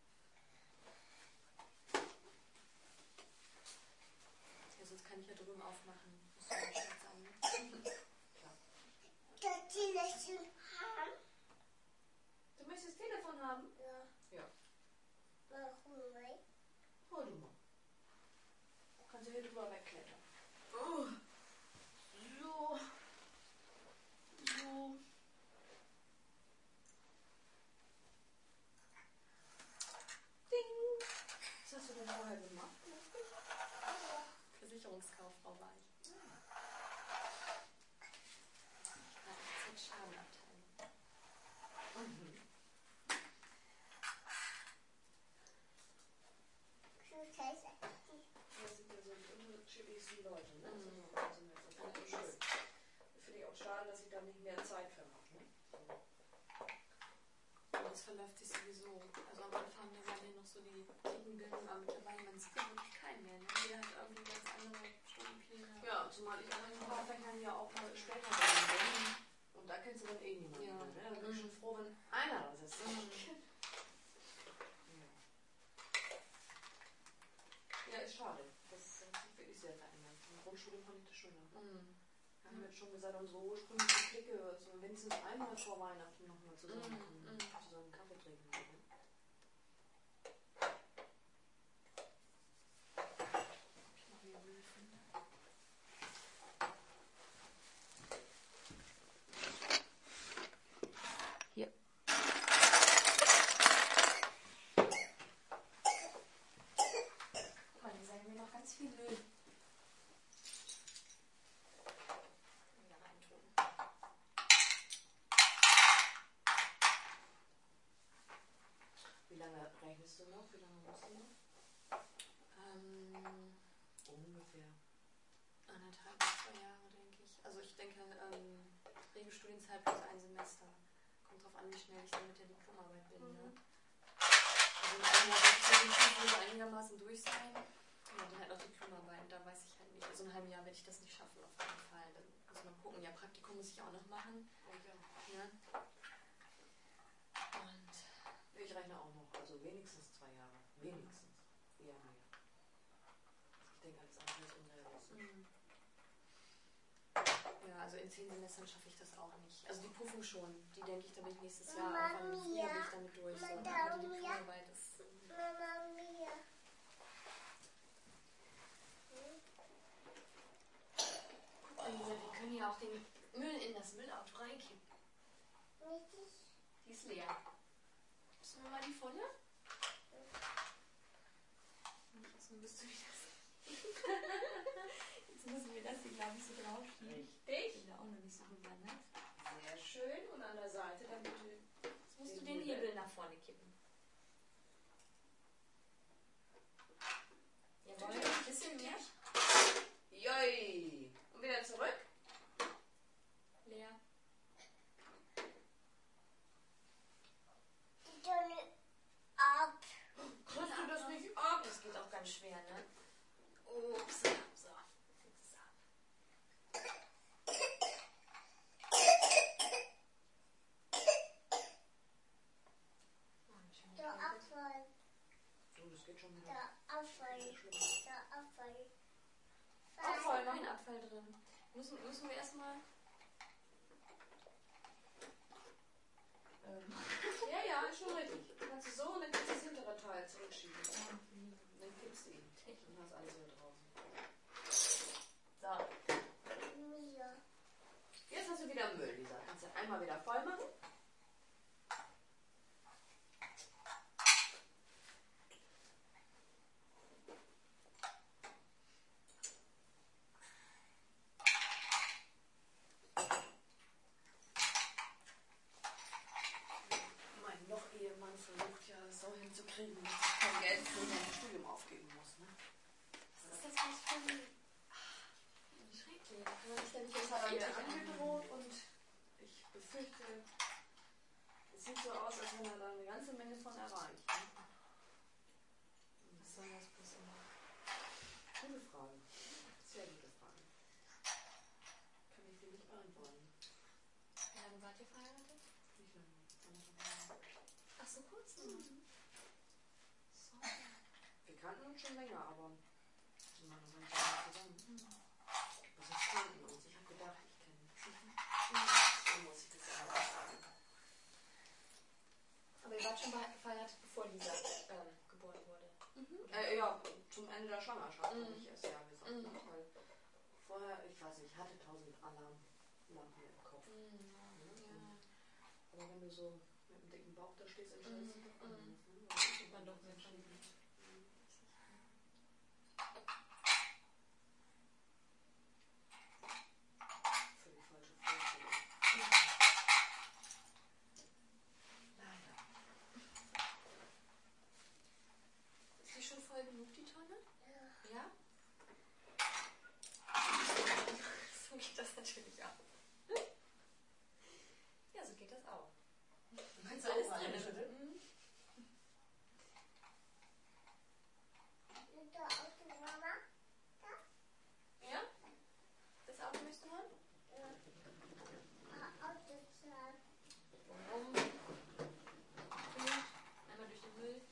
Ja, sonst kann ich ja drüben aufmachen. Muss ja nicht schlecht sein, ne? Klar. Das Telefon haben? Du möchtest das Telefon haben? Ja. Ja. Warum nicht? Hol du mal. Kannst du hier drüber wegklettern. Oh. So. So. Ding. Was hast du denn vorher gemacht? Versicherungskauffrau war ich. Gerade Z Schadenabteilung. Mhm. Das heißt, Das sind ja so die unterschiedlichsten Leute, ne? Mhm. Also, das ist also schön. Finde ich auch schade, dass ich da nicht mehr Zeit für habe. Ne? Und das verläuft sich sowieso. Also am Anfang, da waren ja noch so die Gegenbildung, aber mittlerweile, man sieht ja wirklich keinen mehr. Ne? Jeder hat irgendwie ganz andere Stundenpläne. Ja, zumal ich an ein paar Fächern ja auch mal später dran bin. Und da kennst du dann eh niemanden Ja. mehr. Ne? Da bin ich schon froh, wenn einer das ist. Mhm. Ja, ist schade. Das hat sich wirklich sehr verändert. In der Grundschule fand ich das schöner. Mhm. Wir haben jetzt schon gesagt, unsere ursprüngliche Clique, so wenigstens einmal vor Weihnachten nochmal zusammenkommen, Mhm. zusammen Kaffee trinken. Ne? Ich mache hier Wülfen. Hier. Guck mal, hier sagen wir noch ganz viel Müll. Wieder reintun. Wie lange rechnest du noch? Wie lange musst du noch? Ähm, Ungefähr. anderthalb bis zwei Jahre, denke ich. Also ich denke, ähm, Regelstudienzeit plus ein Semester. Kommt drauf an, wie schnell ich dann mit der Diplomarbeit bin. Mhm. Ne? Also in einem Jahr werde ich definitiv einigermaßen durch sein. Ja, dann halt auch Diplomarbeit, da weiß ich halt nicht. Also in einem halben Jahr werde ich das nicht schaffen, auf jeden Fall. Dann muss man gucken. Ja, Praktikum muss ich auch noch machen. Oh ja. Ne? Und Ich rechne auch noch, also wenigstens zwei Jahre. Wenigstens. Eher mehr. Ich denke, alles andere ist unrealistisch. mm. Ja, also in zehn Semestern schaffe ich das auch nicht. Also die Prüfung schon, die denke ich, da bin ich nächstes Jahr Mama irgendwann im Frühjahr bin ich damit durch. So. Mama Aber die Mia. Diplomarbeit ist. Mama Mia. Guck mal, Lisa, wir können ja auch den Müll in das Müllauto reinkippen. Richtig. Die ist leer. Müssen wir mal die volle? Jetzt müsst du das. Jetzt müssen wir das hier, glaube ich, so draufschieben. Richtig. Ich bin da auch noch nicht so bewandert. Sehr schön. Und an der Seite dann bitte. Jetzt musst du den Hebel nach vorne kippen. Jawohl, ein bisschen mehr. Joi. Und wieder zurück. Leer. Die Sonne ab. Kriegst du das nicht ab? Das geht auch ganz schwer, ne? Ups, so. Jetzt ist es ab. Und schön Der geklebt. Abfall. So, das geht schon wieder. Der Abfall. Der Abfall. Abfall, noch ein Abfall drin. Müssen, müssen wir erstmal. Ähm, ja, ja, ist schon richtig. Kannst du so und dann kannst du das hintere Teil zurückschieben. Dann kippst du ihn. Und hast alles wieder draußen. So. Mia. Jetzt hast du wieder Müll, Lisa. Kannst du einmal wieder voll machen. Mein Noch-Ehemann versucht ja, es so hinzukriegen, dass ich kein Geld für mein Studium aufgeben muss. Ne? Was ist das was für ein. Wie schrecklich. Kann man sich da nicht Das hat er mir friedlich angedroht und ich befürchte, es sieht so aus, als wenn er da eine ganze Menge von erreicht. Ne? Was soll das bloß immer? Gute Frage. Sehr gute Frage. Kann ich dir nicht beantworten. Wie lange wart ihr verheiratet? Nicht lange. Anderthalb Jahre. Ach so kurz schon länger, aber sind wir noch nicht zusammen. Das ist Stunden uns. Ich habe gedacht, ich kenne ihn. So muss ich das ja auch sagen. Aber ihr wart schon verheiratet, bevor Lisa ähm, geboren wurde? Mhm. Äh, ja, zum Ende der Schwangerschaft Mhm. habe ich erst ja gesagt. Mhm. Ne? Weil vorher, ich weiß nicht, ich hatte tausend Alarmlampen im Kopf. Mhm. Ne? Ja. Aber wenn du so mit dem dicken Bauch da stehst, entscheidest du Mhm. doch anders. Ne? Sieht man doch mit schon. Völlig falsche Vorstellung. Leider. Ist die schon voll genug, die Tonne? Ja. Ja? So geht das natürlich auch. Ja, so geht das auch. Du kannst Alles auch drin. rein. Mhm. Und da auch die Mama? Ja? Das Auto möchtest du hören? Ja. Ah, Auto zahlen. Warum? Einmal durch den Müll.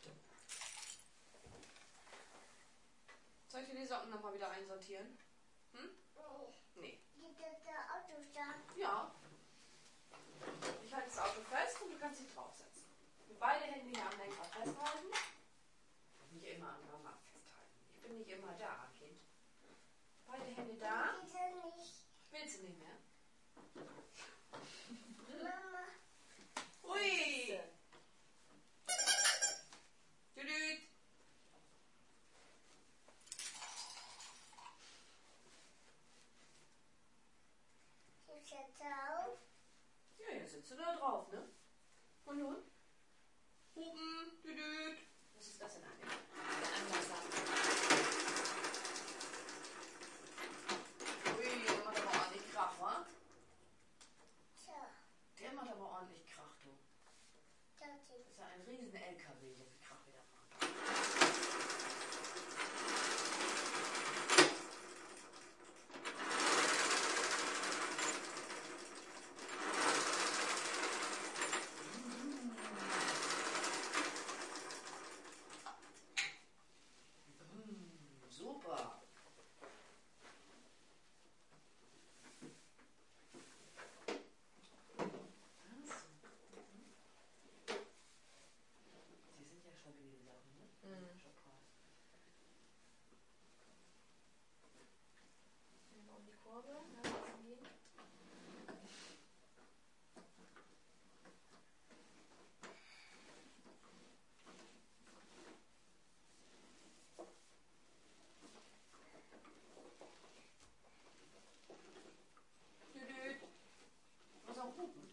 Soll ich dir die Socken nochmal wieder einsortieren? Hm? Nee. Geht das der Auto zahlen? Ja. Ich halte das Auto fest und du kannst dich draufsetzen. Mit beide Hände hier am Lenkrad festhalten. Nicht immer an Mama festhalten. Ich bin nicht immer da, Kind. Beide Hände da. Geht das nicht? Willst du nicht mehr? Mama. Ui! Tüdüt! Ich setze auf. Ja, jetzt sitzt du da drauf, ne? Und nun? Hupen, tüdüt. Was ist das denn eigentlich? Anlasser. Ui, der macht aber ordentlich Krach, wa? So. Der macht aber ordentlich Krach, du. Das Das ist. ist ja ein riesen L K W, der viel Krach wieder macht. Mm, super. Sie sind ja stabile Sachen, ne? Mhm. Schokolade. Einmal um die Kurve. Ja, lassen gehen. Tüdüt. Was auch hupen.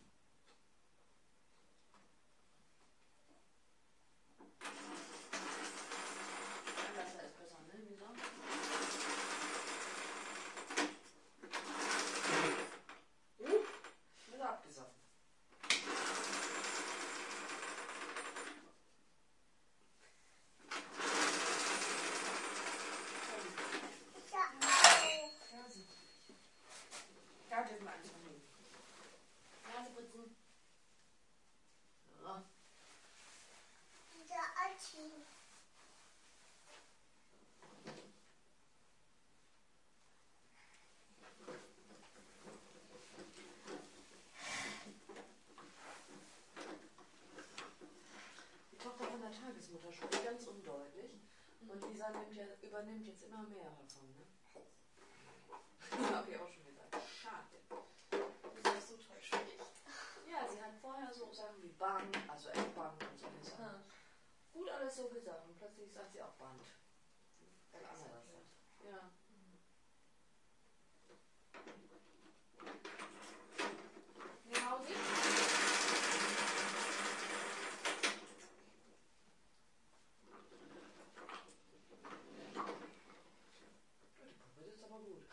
Anlasser ist besser, ne? Wieso? Uh, ist er abgesoffen. Ich sag auf. Ja, sie. Da dürfen wir eins von nehmen. Nase putzen. So. Dieser Archie. Die Tochter von der Tagesmutter spricht ganz undeutlich. Und Lisa nimmt ja, übernimmt jetzt immer mehr davon, ne? Habe ich auch schon gesagt. Schade. Das ist so toll schwierig. Ja, sie hat vorher so Sachen wie Bank, also Eckbank und solche Sachen. Ja. Gut alles so gesagt und plötzlich sagt sie auch Band. Weil Anna das sagt. Ja. Nee, Hausi? Die Puppe sitzt aber gut.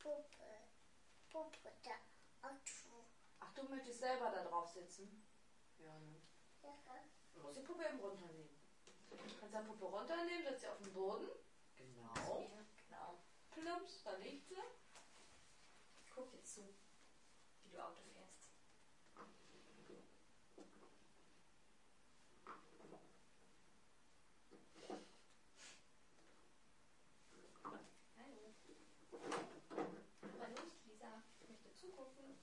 Puppe. Puppe, der Auto. Ach, du möchtest selber da drauf sitzen? Ja, ne? Ja. Du musst die Puppe eben runternehmen. Kannst die Puppe runternehmen, setzt sie auf den Boden. Genau. Genau. Plumps, da liegt sie. Guck jetzt zu, wie du Auto fährst. Hallo. Na los, Lisa. Ich möchte zugucken.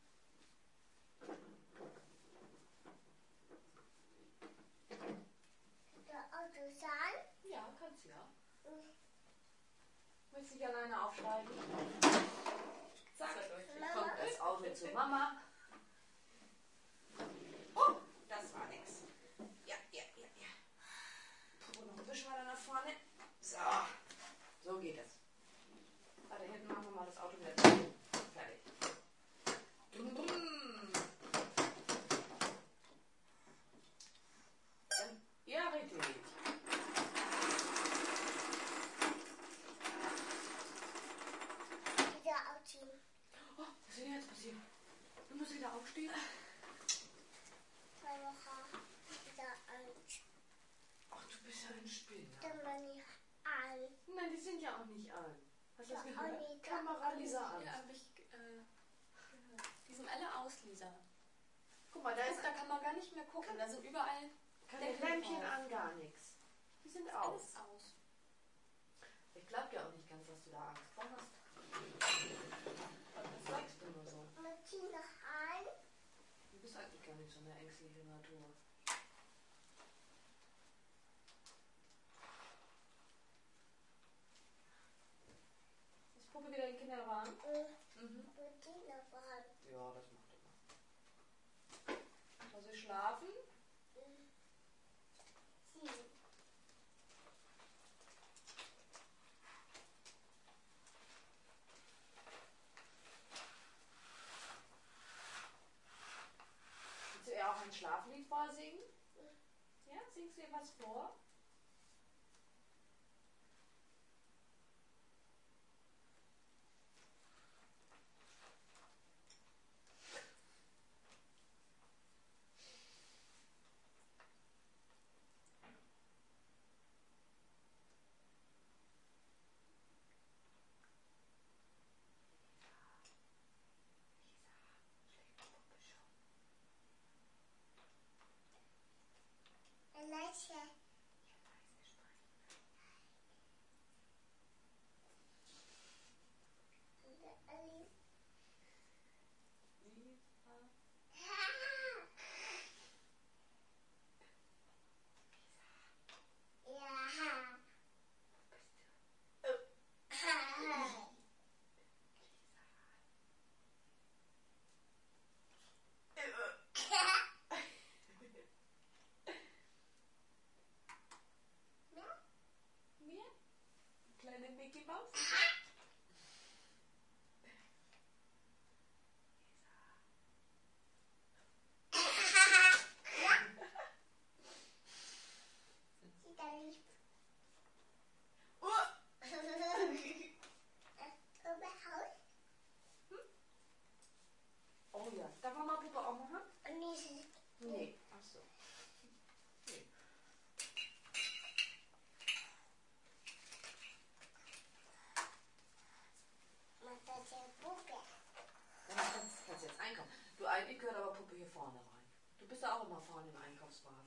Der Auto sein. Ja, kannst du ja. Mhm. Möchtest du nicht alleine aufsteigen? Zack, Mama. kommt das Auto zu Mama. Oh, das war nix. Ja, ja, ja, ja. Puppe noch ein bisschen weiter nach vorne. So, so geht es. Da hinten machen wir mal das Auto wieder zu. Fertig. Dum, dum. Dann, ja, richtig. Der Auto. Oh, was ist denn jetzt passiert? Du musst wieder aufstehen. Meine Haare. Der Auto. Ach, du bist ja ein Spinner. Dann bin ich alt. Nein, die sind ja auch nicht an. Hast du das Ja, gehört? Anita. Kamera Lisa an. Ja, habe ich äh, gehört. Die sind alle aus, Lisa. Guck mal, da ist Da kann man gar nicht mehr gucken. Da sind überall keine Deckel Lämpchen drauf. an, gar nichts. Die sind aus. alles aus. Ich glaub dir auch nicht ganz, dass du da Angst vor hast. Das sagst du nur so. Martina ein. Du bist eigentlich gar nicht so eine ängstliche Natur. Ist Puppe wieder in den Kinderwagen? Mhm. Martina war. Ja, das macht immer. Soll sie schlafen? Sie. Willst du ihr auch ein Schlaflied vorsingen? Ja, singst du ihr was vor? Leute. Ali. Ja. Mir? Kleine Mickey Maus? Oh ja. Darf Mama Puppe auch machen? Nee. Ach so. Nee. Dann kannst, kannst du jetzt einkaufen. Du, eigentlich gehört aber Puppe hier vorne rein. Du bist ja auch immer vorne im Einkaufswagen.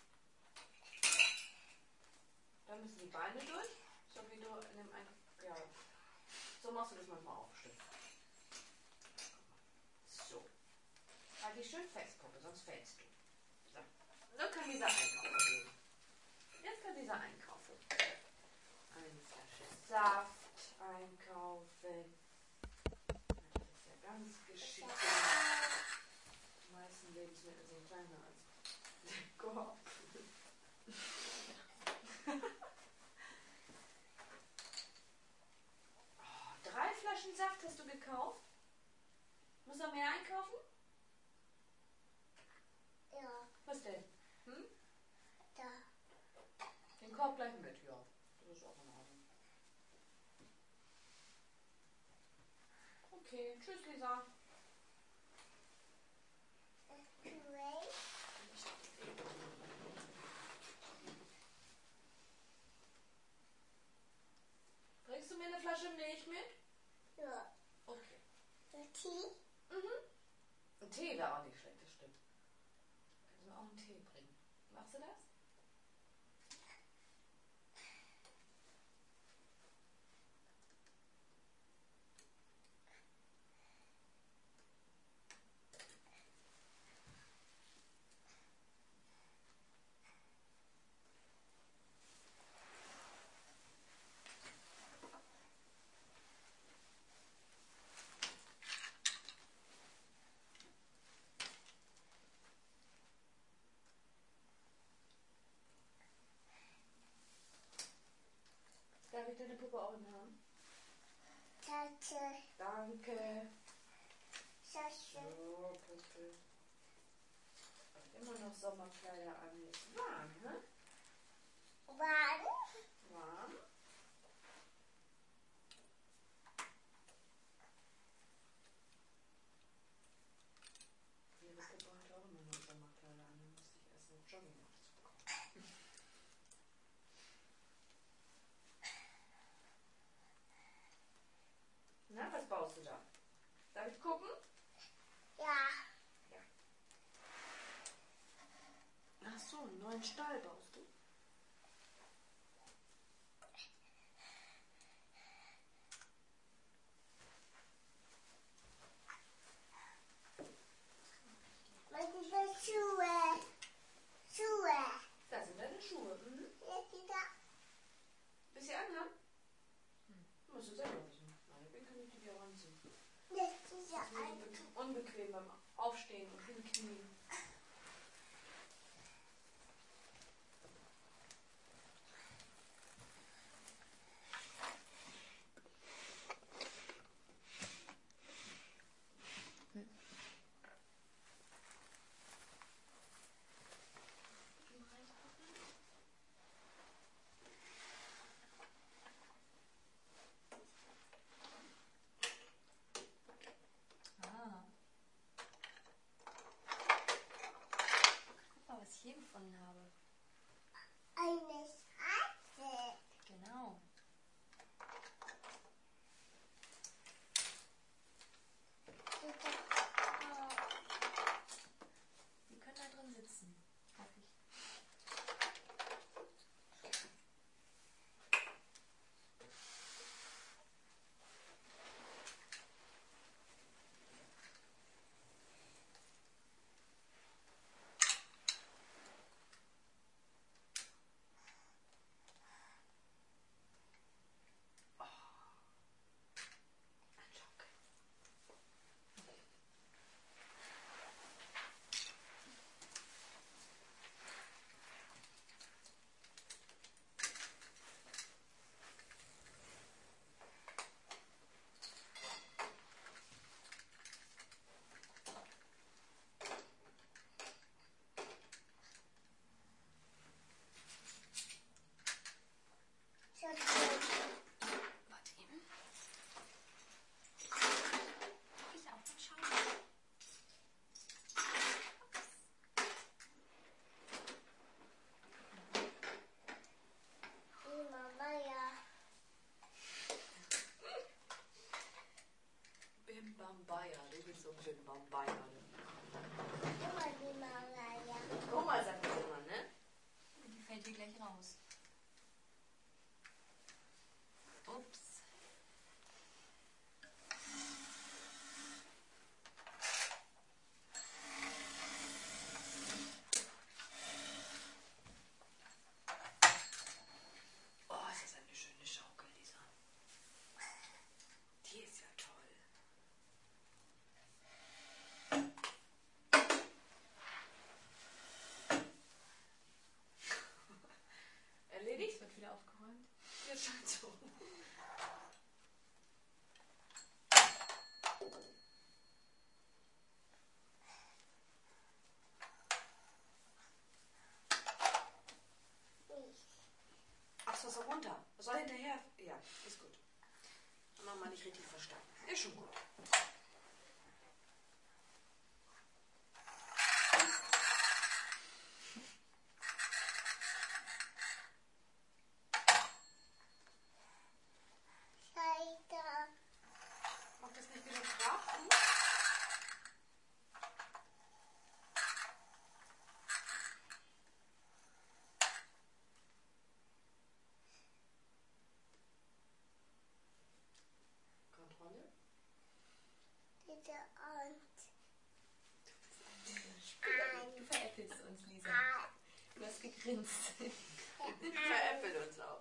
Da müssen die Beine durch, so wie du in dem Einkauf... Ja. So machst du das manchmal auch, stimmt. So. Halt dich schön fest, Puppe, sonst fällst du. So. Dann kann dieser einkaufen gehen. Jetzt kann dieser einkaufen. Eine Flasche Saft einkaufen. Das ist ja ganz geschickt. Die meisten Lebensmittel sind kleiner als der Korb. Oh, drei Flaschen Saft hast du gekauft? Muss er mehr einkaufen? Ja, Was denn? Hm? da. Den Korb gleich mit, ja. Das ist auch in Ordnung. Okay, tschüss, Lisa. Okay. Bringst du mir eine Flasche Milch mit? Ja. Okay. Der Tee? Mhm. Ein Tee wäre auch nicht schlecht, das stimmt. Kannst du mir auch einen Tee bringen? Machst du das? Darf ich deine Puppe auch in haben? Tatte. Danke. Sascha. So, Puppe. Hat immer noch Sommerkleider an. Ist warm, ne? Wann? Warm. Ihre Puppe hat auch immer noch Sommerkleider an. Da musste ich erst eine Jogginghose bekommen. Na, was baust du da? Darf ich gucken? Ja. Ach so, einen neuen Stall baust du? Was sind das Schuhe? Schuhe. Das sind deine Schuhe. Mhm. Jetzt wieder. Willst du sie anhaben? Hm. Musst du selber wissen. Meinetwegen kann ich die dir auch anziehen. Jetzt ist ja Das ist mir ein. so unbequem beim Aufstehen und Hinknien. Ah. Guck mal, was ich hier gefunden habe. Eine Scheiße. Genau. Wir können da drin sitzen. Hoffe ich. Warte eben. Darf ich auch mal schauen? Die Mama ja. Bim Bam Bayer, du bist so ein Bim Bam Bayer. Immer die Mama ja. Oma sagt das immer, ne? Die fällt hier gleich raus. Ups. Oh, ist das eine schöne Schaukel, Lisa. Die ist ja toll. Erledigt? Jetzt wird wieder aufgeräumt. Jetzt scheint so. Ach, so, so runter. Soll hinterher? Ja, ist gut. Mama nicht richtig verstanden. Ist schon gut. Scheiter. Macht das nicht wieder Kraft? Kontrolle? Diese Hand. Du veräppelst uns, Lisa. Du hast gegrinst. Veräppelt uns auch.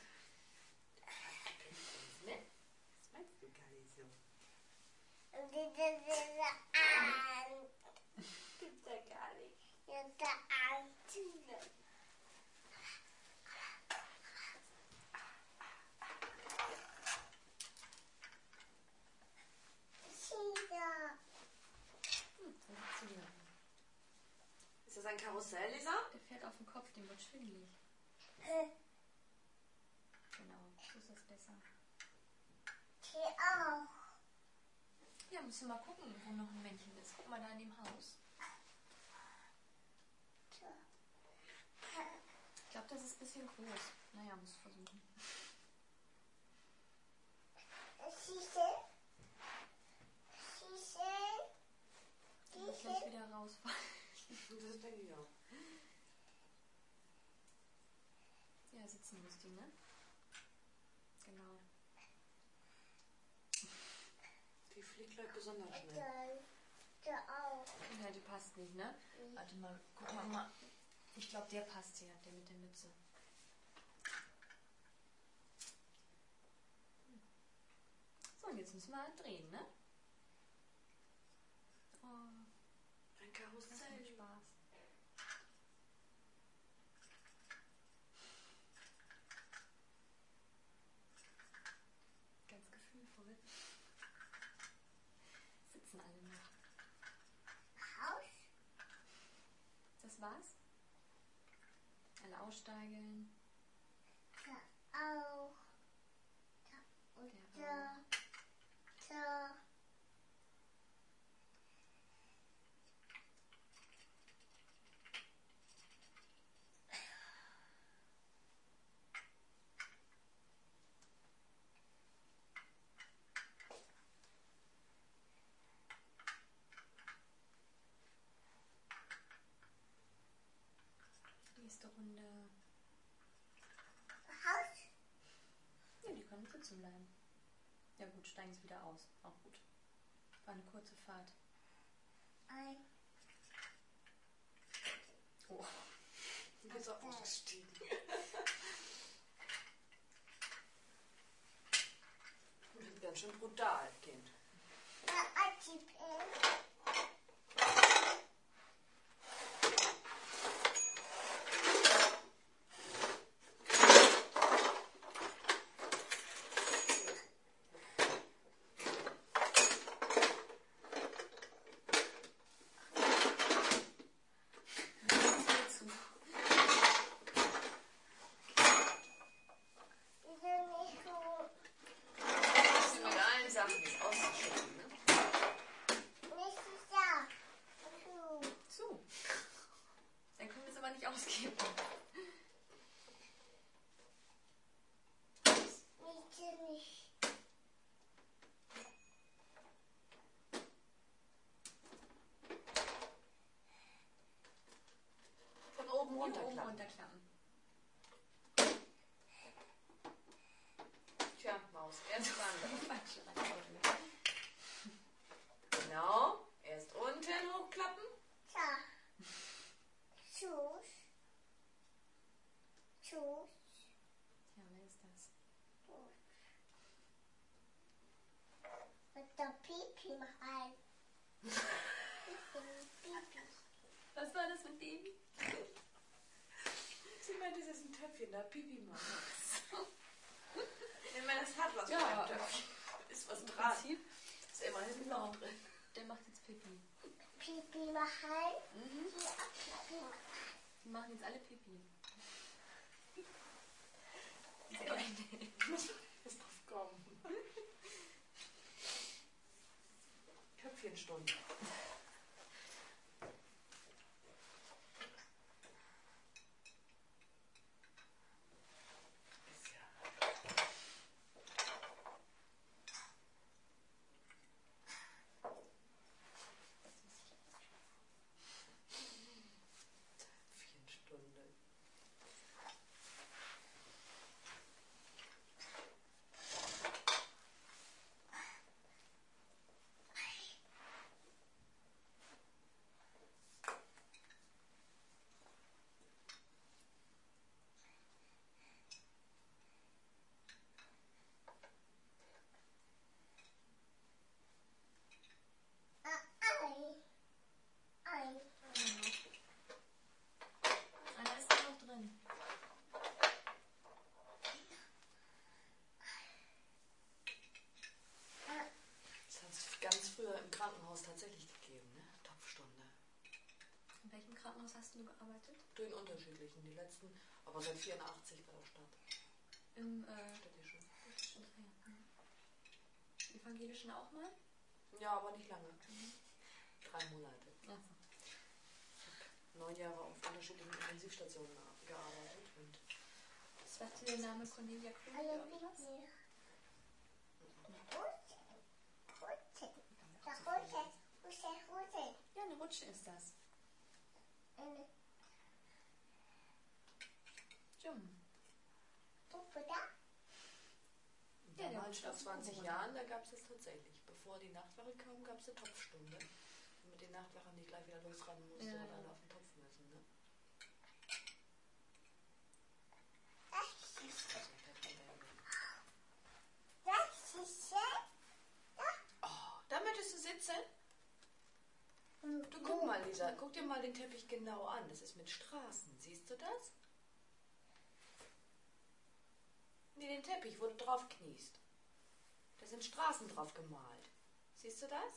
Ne? Das meinst du gar nicht so. Und diese, diese Hand. Gibt's ja gar nicht. Diese Hand. Scheiter. Hm, wo sitzt du hier? Ist das ein Karussell, Lisa? Der fährt auf den Kopf, dem wird schwindelig. Äh, Genau, so ist das besser. Die auch. Ja, müssen wir mal gucken, wo noch ein Männchen ist. Guck mal da in dem Haus. Ich glaube, das ist ein bisschen groß. Naja, muss versuchen. Schieße. Schieße. Der wird gleich wieder rausfallen. Das denke ich auch. Ja, sitzen muss die, ne? Genau. Die fliegt gleich besonders schnell. Der, der auch. Ja, die passt nicht, ne? Warte mal, guck mal mal. Ich glaube, der passt hier, der mit der Mütze. Hm. So, und jetzt müssen wir halt drehen, ne? Oh, Ein das macht Karussell. Spaß. Ganz gefühlvoll. Sitzen alle noch. Haus. Das war's? Alle aussteigen. Der auch. Der und der. Der. Nächste Runde. Haus. Ja, die können sitzen bleiben. Ja gut, steigen sie wieder aus. Auch gut. War eine kurze Fahrt. Ein. Oh. Du bist auch ausgestiegen. Du bist ganz schön brutal, Kind. Der Archipel. Diese nicht so. Das ist mit allen Sachen ist auszuschütten, ne? Nächstes Jahr. So. So. Dann können wir es aber nicht ausgeben. Bitte nicht. Von oben Hier oben runterklappen. runterklappen. Tja, Maus, erst dran. Falsche Reihenfolge. Genau. Erst unten hochklappen. Da. Tschüss. Tschüss. Ja, wer ist das? Und der Pipi rein. Pipi. Was war das mit Baby? Sie meint, das ist ein Töpfchen, da Pipi machen. Wenn man das hat, was Ja, beim Töpfchen. Ist was dran. Prinzip. Ist immerhin Genau. noch drin. Der macht jetzt Pipi. Pipi machen. Mhm. Hier auch Pipi machen. Die machen jetzt alle Pipi. Ich muss jetzt drauf kommen. vier Stunden. Einer ist da noch drin. Das hat es ganz früher im Krankenhaus tatsächlich gegeben, ne? Topfstunde. In welchem Krankenhaus hast du gearbeitet? Du in unterschiedlichen, die letzten, aber seit vierundachtzig bei der Stadt. Im äh, Städtischen. städtischen, ja. Evangelischen auch mal? Ja, aber nicht lange. Mhm. Drei Monate. Also. Neun Jahre auf unterschiedlichen Intensivstationen gearbeitet. Und sagt dir der Name Cornelia Krug Hallo, irgendwas? Vicky. Rutsche. Rutsche. Das Rutsche. Rutsche, Rutsche. Ja, eine Rutsche ist das. Eine Jum. Puppe da. Ja, der damals, vor Rutsche zwanzig auf dem Jahren, da gab es das tatsächlich. Bevor die Nachtwache kam, gab es eine Topfstunde. Damit die Nachtwache nicht gleich wieder losrennen musste Ja, oder ja. alle auf den Topf müssen. Ne? Das ist, Also, Pepperberry. das ist schön. Oh, da möchtest du sitzen? Du guck mal, Lisa, guck dir mal den Teppich genau an. Das ist mit Straßen. Siehst du das? Nee, den Teppich, wo du drauf kniest. Da sind Straßen drauf gemalt. Siehst du das?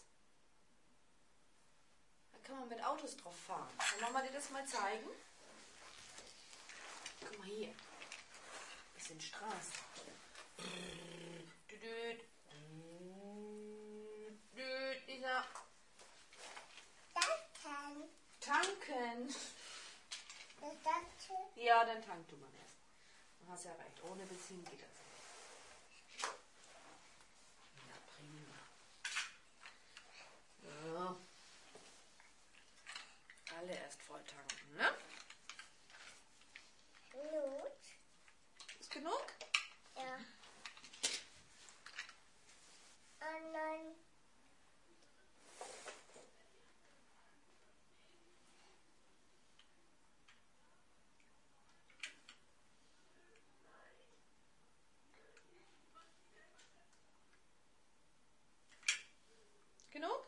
Da kann man mit Autos drauf fahren. Kann Mama dir das mal zeigen? Guck mal hier. Das sind Straßen. Düdüt. Düdüt, Lisa. Das kann. Tanken. Das dazu. Ja, dann tank du mal erst. Du hast ja recht. Ohne Benzin geht das nicht. Na prima. Ja. Alle erst voll tanken, ne? Gut. Ist genug? Ja. Und dann. Genug?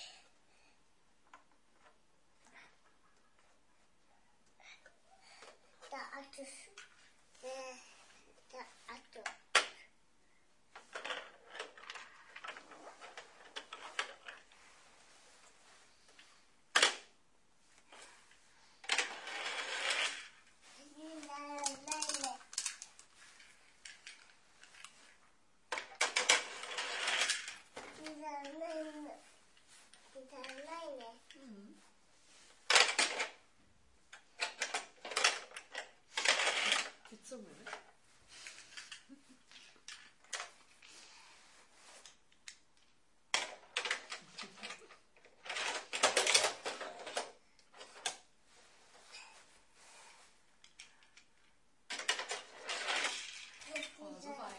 Der Auto. Der, der Auto. Mhm. Die Zunge, ne? Oh, so weit.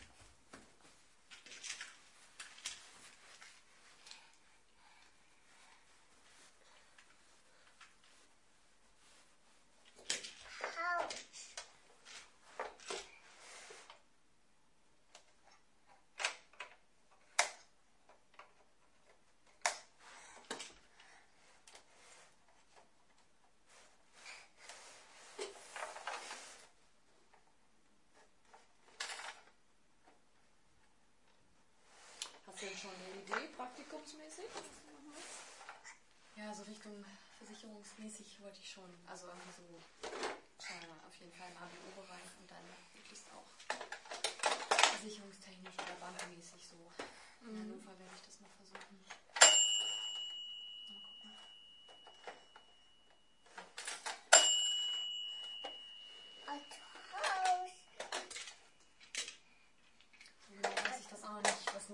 Hast du denn schon eine Idee, praktikumsmäßig? Ja, so Richtung versicherungsmäßig wollte ich schon. Also irgendwie so äh, auf jeden Fall im A B O-Bereich und dann möglichst auch versicherungstechnisch oder bankmäßig so. In Hannover werde ich das mal versuchen.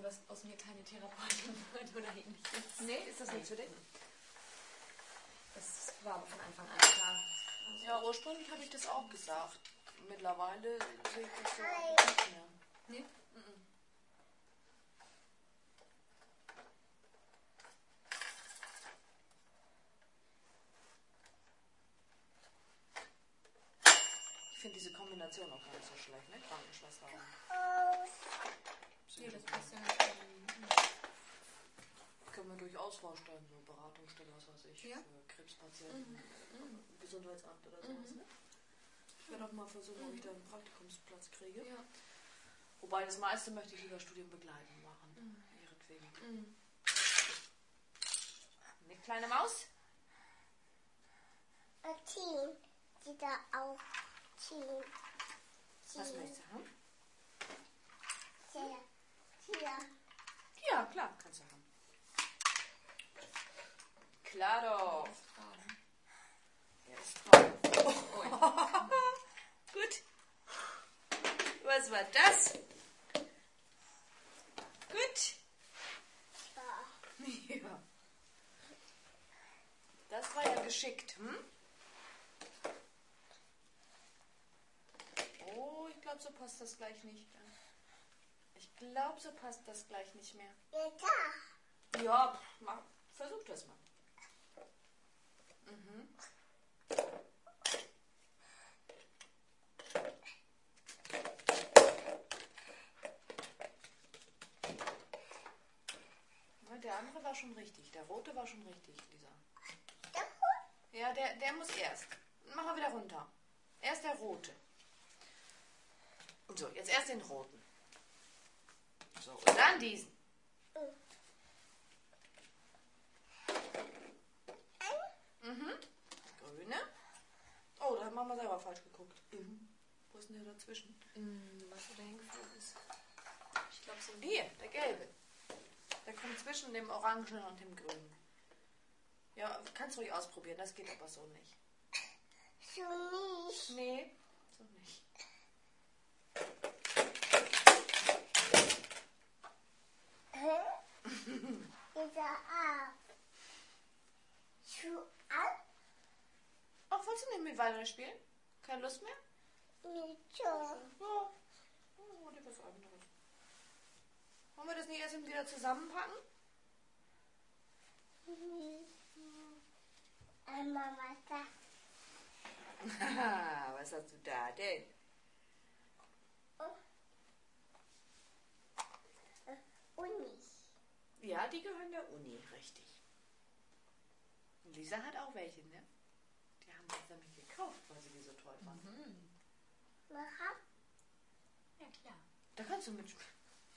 was aus mir keine Therapeutin wird oder ähnliches. Nee, ist das nicht Nein. für dich? Das war aber von Anfang an klar. Also, Ja, ursprünglich habe ich das auch gesagt. Mittlerweile sehe ich das so nicht mehr. nee? Mhm. Ich finde diese Kombination auch gar nicht so schlecht, ne? Krankenschwester und Aus. Nee, das passt ja. Ähm, können wir durchaus vorstellen, so Beratungsstelle, was weiß ich, Ja. für Krebspatienten, Mhm. Gesundheitsamt oder sowas, Mhm. ne? Ich werde auch mal versuchen, ob ich da einen Praktikumsplatz kriege. ja. Wobei das meiste möchte ich lieber studienbegleitend machen, Mhm. ihretwegen. Mhm. Eine kleine Maus? Ein Team. Die da auch. Team. Was Team. möchtest du haben? Hier. Hier. Ja, klar, kannst du haben. Klar doch. Er ist dran. Gut. Was war das? Gut. Da. Ja. Das war ja geschickt, hm? Oh, ich glaube, so passt das gleich nicht. Ich glaube, so passt das gleich nicht mehr. Ja, da. Ja, pff, mach, versuch das mal. Mhm. Na, der andere war schon richtig. Der rote war schon richtig, Lisa. Der Hund. Ja, der, der muss erst. Mach mal wieder runter. Erst der rote. Und so, jetzt erst den roten. So, und dann diesen. Mhm. Grüne. Oh, da haben wir selber falsch geguckt. Mhm. Wo ist denn der dazwischen? Mhm. Was da hingeflogen ist. Ich glaube so. Hier, der gelbe. Der kommt zwischen dem Orangen und dem Grünen. Ja, kannst du ruhig ausprobieren, das geht aber so nicht. So nicht. Nee, so nicht. Hä? Dieser A. Zu ab. Ach, wolltest du nicht mit weiter spielen? Keine Lust mehr? Nicht so. Ja. Oh, dir was anderes. Wollen wir das nicht erst wieder zusammenpacken? Einmal weiter. Haha, was hast du da denn? Und nicht. Ja, die gehören der Uni, richtig. Und Lisa hat auch welche, ne? Die haben sie nämlich gekauft, weil sie die so toll fanden. Mhm. Mach. Ja, klar. Da kannst du mitspielen.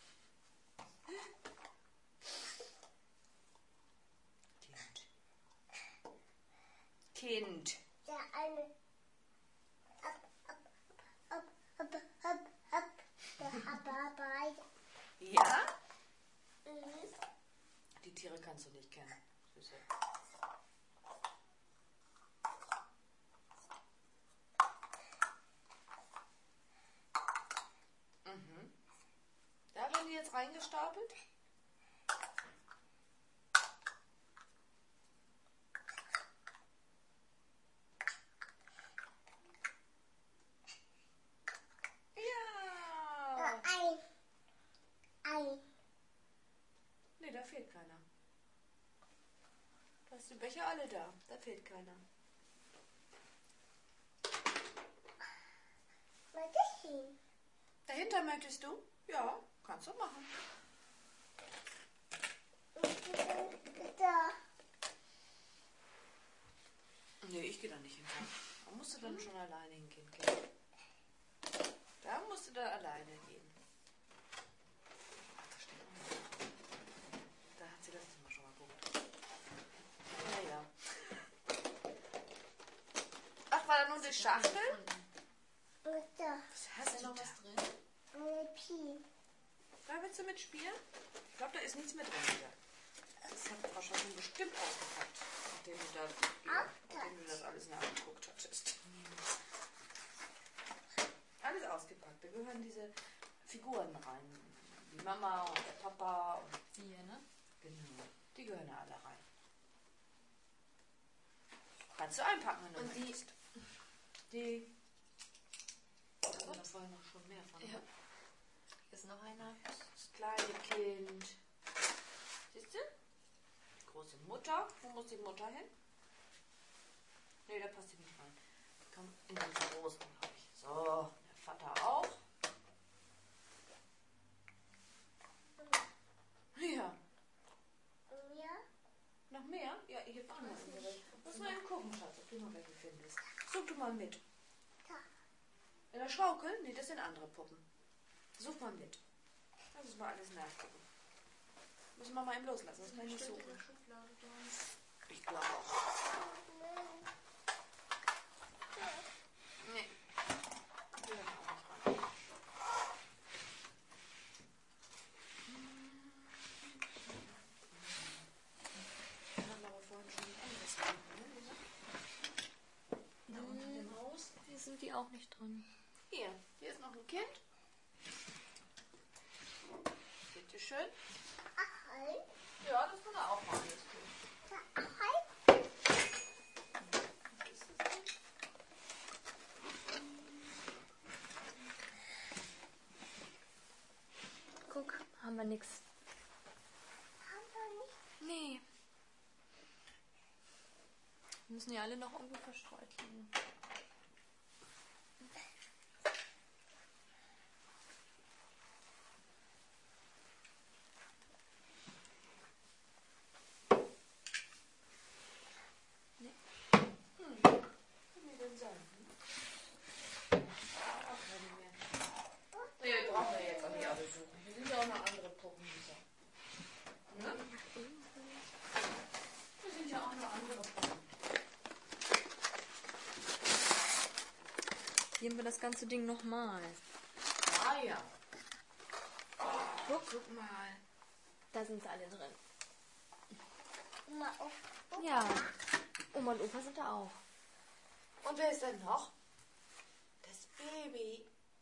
Kind. Kind. Der eine. Ab, ab, ab, ab, ab, ab. Der hat dabei. Ja? Mhm. Die Tiere kannst du nicht kennen. Süße. Mhm. Da werden die jetzt reingestapelt? Ja! Ein. Ein. Nee, da fehlt keiner. Du hast die Becher alle da. Da fehlt keiner. Was ist hin? Dahinter möchtest du? Ja, kannst du machen. Da. Nee, ich gehe da nicht hinter. Da musst du dann schon alleine hingehen. Kind. Da musst du da alleine gehen. Ach, da steht noch was. Da hat sie das Mal schon mal geguckt. Naja. Ach, war da nur die Schachtel? Da. Was hast Ist du da noch da? was drin? Eine Pi. Da willst du mitspielen? Ich glaube, da ist nichts mit drin. Wieder. Das hat Frau Schottin bestimmt ausgepackt, nachdem du, da, ja, nachdem du das alles nachgeguckt hattest. Alles ausgepackt. Da gehören diese Figuren rein, die die Mama und der Papa und Wir, ne? genau, die gehören ja alle rein. Kannst du einpacken, wenn du Und die- möchtest. Die. Da sind da vorhin noch schon mehr von. Ja. Ne? Hier ist noch einer. Das kleine Kind. Siehst du? Die große Mutter. Wo muss die Mutter hin? Nee, da passt sie nicht rein. Die kommt in den großen, glaube ich. So, der Vater auch. Ja. Ja. Noch mehr? Ja, hier waren noch andere. Muss mal eben gucken, Schatz, ob du noch welche findest. Such du mal mit. Da. In der Schaukel? Nee, das sind andere Puppen. Such mal mit. Lass uns mal alles nachgucken. Müssen wir mal eben loslassen, das kann ich nicht Bestimmt in suchen. der Schublade drin. Ich glaube auch. Nee. Die gehören auch nicht rein. Wir haben aber vorhin schon ein anderes Kind, ne? Da unter dem Haus. Hier sind die auch nicht drin. Hier, hier ist noch ein Kind. Bitte schön. Ahoi. Ja, das kann er auch machen, das Kind. Ahoi. Was ist das denn? Guck, haben wir nix. Haben wir nicht. Nee. Müssen ja alle noch irgendwo verstreut liegen. Hm. Kann die denn sein? Hm? Auch keine mehr. Nee, brauchen wir jetzt auch nicht alle suchen. Hier sind ja auch noch andere Puppen. Ne? Hier sind ja auch noch andere Puppen. Geben wir das ganze Ding nochmal. Ah ja. Guck, guck mal. Da sind sie alle drin. Oma, auf. Ja. Oma und Opa sind da auch. Und wer ist denn noch? Das Baby.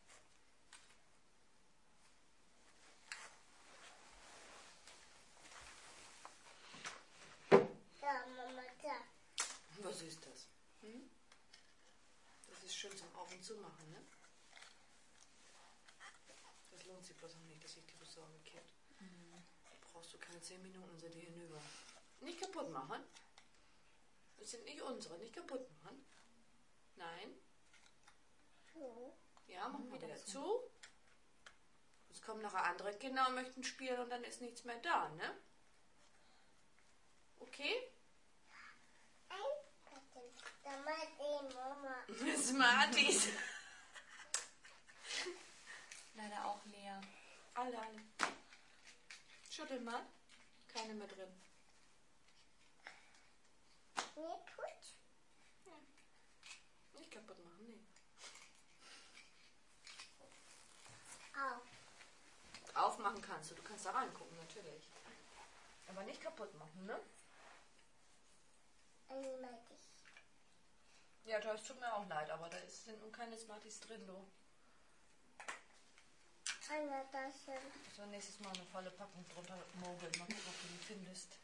Da, Mama, da. Was ist das? Hm? Das ist schön zum Auf- und Zumachen, ne? Das lohnt sich bloß noch nicht, dass ich die besorge, Kind. Da brauchst du keine zehn Minuten, sind die hinüber. Nicht kaputt machen. Das sind nicht unsere, nicht kaputt machen. Nein. So. Ja, machen wir wieder wieder zu. zu. Jetzt kommen nachher andere Kinder und möchten spielen und dann ist nichts mehr da, ne? Okay? Ein. Da mal die Mama. Smarties. Leider auch leer. Alle, alle. Schüttel mal. Keine mehr drin. Nee, tut. Nicht kaputt machen, nee. Auf. Aufmachen kannst du. Du kannst da reingucken, natürlich. Aber nicht kaputt machen, ne? Einmal dich. Ja, das tut mir auch leid, aber da ist, sind nun keine Smarties drin, du. Eine Tasche. Müssen wir nächstes Mal eine volle Packung drunter mogeln. Mal gucken, ob du die findest.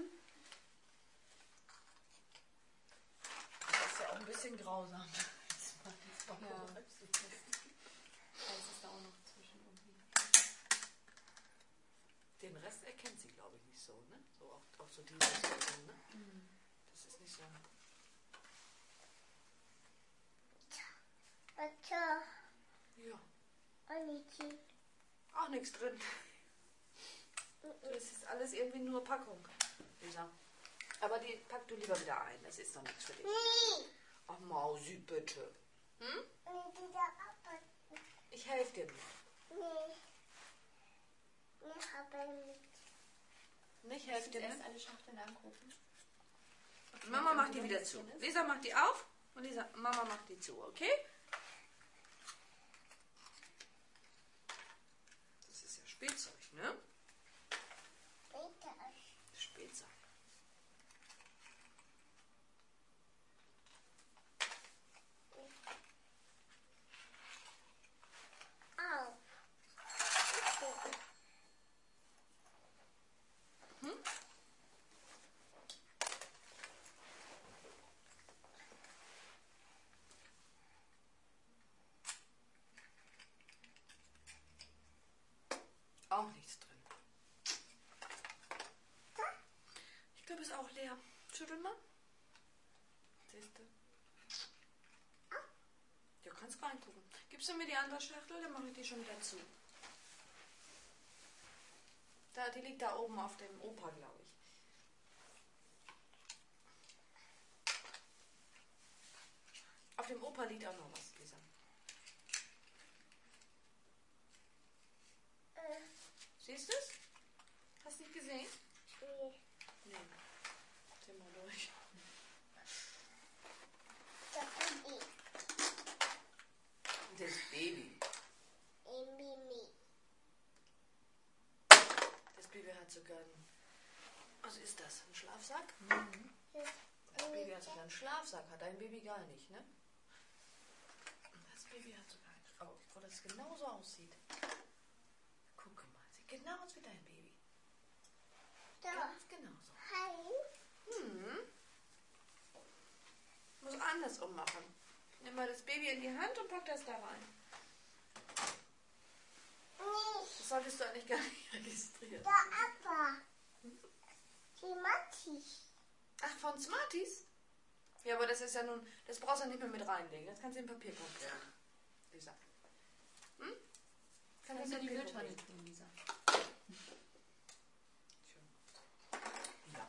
Das ist ja auch ein bisschen grausam. Smarties mal Ja. gucken. Eins ist da auch noch zwischen irgendwie. Den Rest erkennt sie, glaube ich, nicht so, ne? So auch, auch so dieses, ne? Das ist nicht so. Warte. Ja, Aniki. auch nichts drin. Das ist alles irgendwie nur Packung, Lisa. Aber die pack du lieber wieder ein. Das ist doch nichts für dich. Nee. Ach, Mausi, bitte. Hm? Und dieser Papa. Ich helfe dir nicht. Nee. Ich habe nicht. Nicht helfe dir Erst nicht? alle Schachteln angucken. Mama macht die wieder zu. Lisa macht die auf und Lisa, Mama macht die zu, okay? Das ist ja Spielzeug, ne? Bitte. Spielzeug. Auf. Schüttel mal. Siehst du? Du kannst reingucken. Gibst du mir die andere Schachtel, dann mache ich die schon wieder zu. Da, die liegt da oben auf dem Opa, glaube ich. Auf dem Opa liegt auch noch was, Lisa. Äh, Siehst du es? Hast du nicht gesehen? nee. Nee. Zieh mal durch. Das Baby. Das Baby. Ein Mimi. Das Baby hat sogar einen... Was ist das? Ein Schlafsack? Mhm. Das Baby hat sogar einen Schlafsack. Hat dein Baby gar nicht, ne? Das Baby hat sogar einen... Oh, wo das genauso aussieht. Guck mal, sieht genau aus wie dein Baby. Da. Ganz genauso. Hi. Hm. Muss andersrum machen. Nimm mal das Baby in die Hand und pack das da rein. Nicht. Das solltest du eigentlich gar nicht registrieren. Der Appa. Die Matti. Ach, von Smarties? Ja, aber das ist ja nun... Das brauchst du nicht mehr mit reinlegen. Das kannst du in den Papierkorb legen. Lisa. Hm? Kann Kannst das du in die den Papierkorb Mülltonne legen? tun, Lisa? Ja.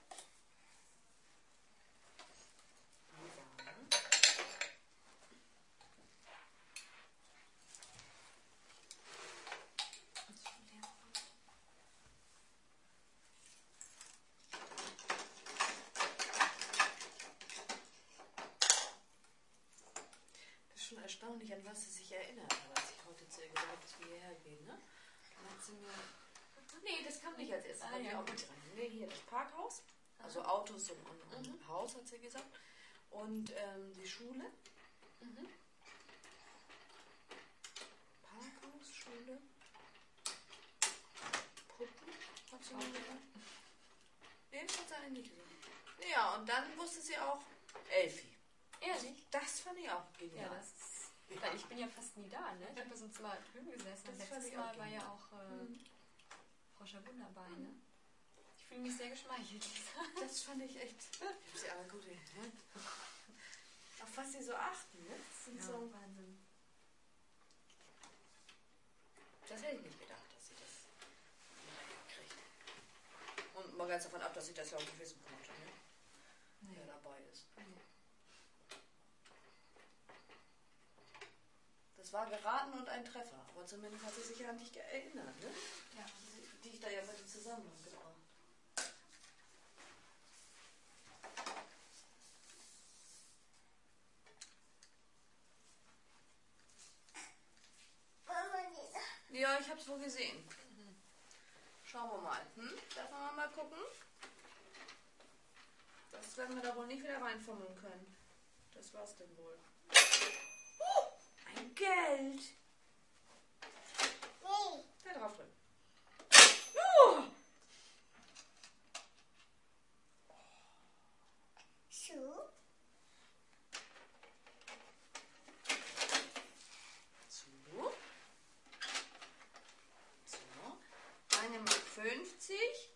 Das ist schon erstaunlich, an was sie sich erinnert, als ich heute zu ihr gesagt habe, dass wir hierher gehen, ne? Dann hat sie mir... Nee, das kam nicht als erstes. Ah, Kommt ja. ja auch mit rein. Nee, hier das Parkhaus. Also Autos und, und, und Mhm. Haus, hat sie gesagt. Und ähm, die Schule. Mhm. Parkhaus, Schule. Puppen, hat sie mir gesagt. Nee, das hat sie eigentlich nicht gesagt. Ja, und dann wusste sie auch Elfi. Ehrlich? Das fand ich auch genial. Ja, das ist... Weil ich bin ja fast nie da, ne? Ich habe ja sonst mal drüben gesessen. Das Und fand letztes ich auch Mal war ja genial. auch äh, Mhm. Frau Schabun dabei, ne? Ich fühle mich sehr geschmeichelt, Lisa. Das fand ich echt. Ich hab sie aber gut ne? Auf was sie so achten, ne? Das sind Ja, so. Wahnsinn. Das hätte ich nicht gedacht, dass sie das kriegt. Und mal ganz davon ab, dass sie das ja auch nicht wissen konnte, ne? Nee. Wer dabei ist. Nee. Das war geraten und ein Treffer. Aber zumindest hat sie sich ja an dich erinnert, ne? Ja. Die ich da ja mit dem Zusammenhang gebracht. Mama, die. Ja, ich hab's wohl gesehen. Schauen wir mal. Hm? Darf man mal gucken? Das werden wir da wohl nicht wieder reinfummeln können. Das war's denn wohl. Oh, ein Geld! Nee. Da drauf drin. Oh! So. So. So. Eine Mark fünfzig.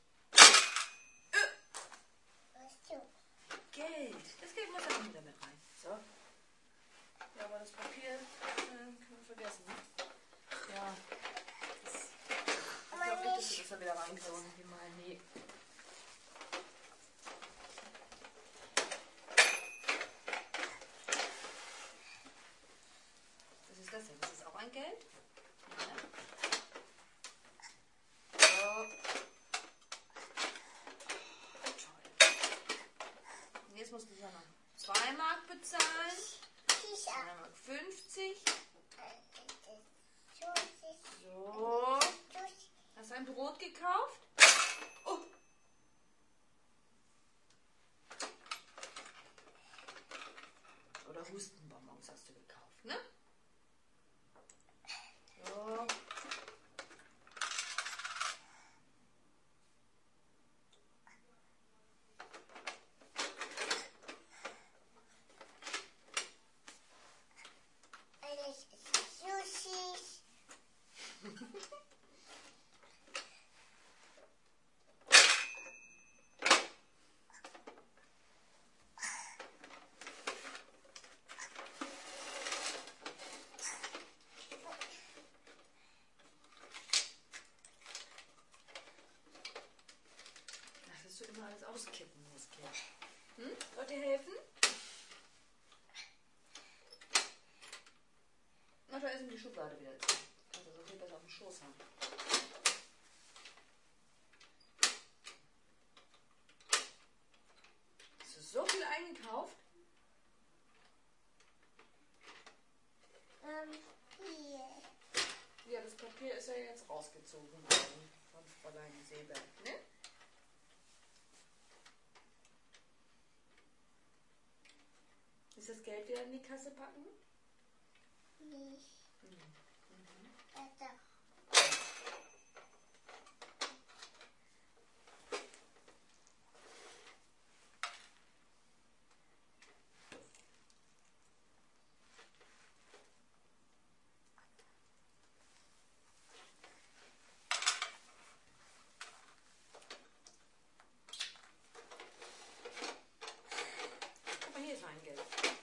So. Geld. Das Geld muss auch wieder mit rein. So. Ja, aber das Papier äh, können wir vergessen. Ja. Ich glaube nicht, dass wir das da wieder reingehauen. Irgendwie mal, nee. Was ist das denn? Ist das auch ein Geld? Ja. So. Toll. Und jetzt musst du ja noch zwei Mark bezahlen. Tisha. zwei Mark fünfzig. So. So. Hast du ein Brot gekauft? Oh. Oder Hustenbonbons hast du gekauft, ne? So. Alles Sushi. mach doch erst in die Schublade wieder. Kannst du so viel besser auf dem Schoß haben. Hast du so viel eingekauft? Ähm, hier. Ja, das Papier ist ja jetzt rausgezogen worden von Fräulein Seeberg, ne? Ist das Geld wieder in die Kasse packen? Nicht. Mhm. Ja, doch. Guck mal, hier ist mein Geld.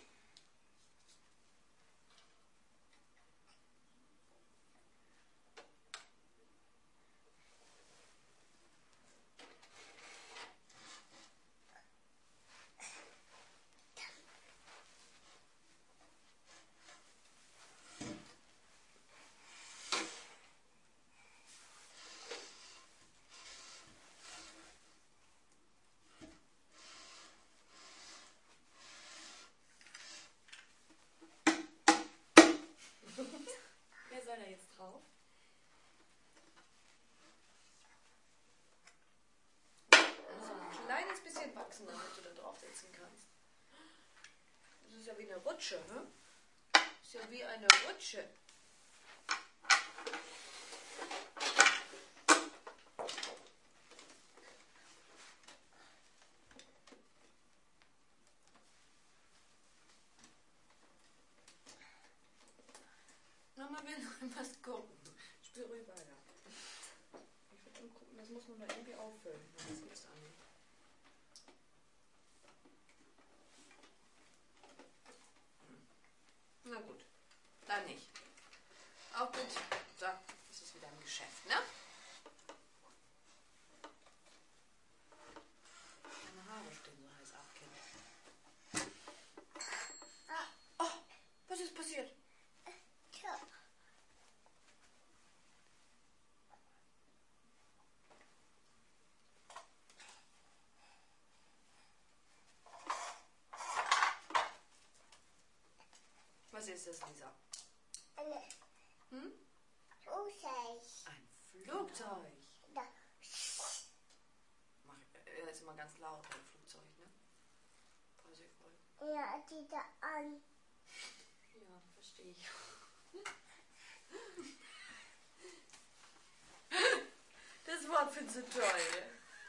Wer soll da jetzt drauf? So ein kleines bisschen wachsen, damit du da drauf sitzen kannst. Das ist ja wie eine Rutsche, ne? Das ist ja wie eine Rutsche. Mama will noch was gucken. Spiel ruhig weiter. Ich würde schon gucken, das muss man da irgendwie auffüllen. Das gibt's da nicht. Na gut, dann nicht. Auch gut. So, das ist wieder im Geschäft, ne? Deine Haare stehen so heiß ab, Kind. Oh, was ist passiert? Tja. Was ist das, Lisa? Eine Hm? Flugzeug. Ein Flugzeug. Da. Mach, er ist immer ganz laut, ein Flugzeug, ne? Vorsicht, Ja, die da an. Ja, verstehe ich. das Wort findest du toll.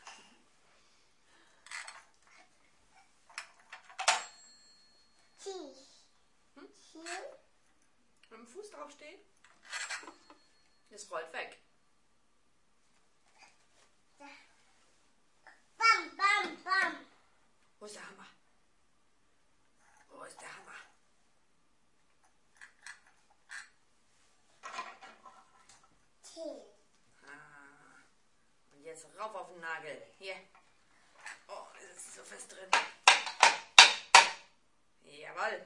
Hier. Hm? Hier. Mit dem Fuß draufstehen? Das rollt weg. Da. Bam, bam, bam. Wo ist der Hammer? Wo ist der Hammer? Hier. Ah. Und jetzt rauf auf den Nagel. Hier. Oh, es ist so fest drin. Jawohl.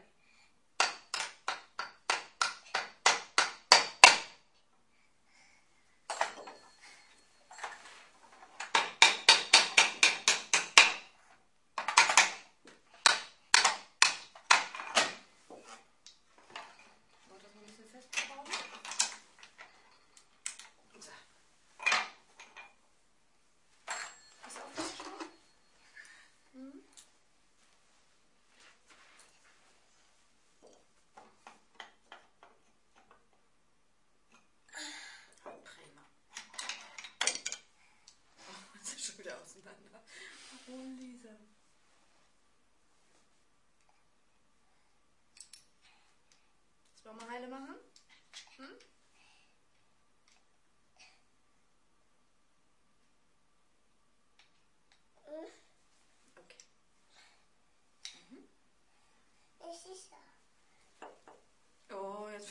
Wollt ihr das noch ein bisschen festschrauben? So. Hast du auch festgeschraubt? Mhm. Prima. Oh, das ist schon wieder auseinander. Oh, Lisa. Sollen wir Heile machen? Hm? Okay. Mhm. Es ist da. Oh, jetzt.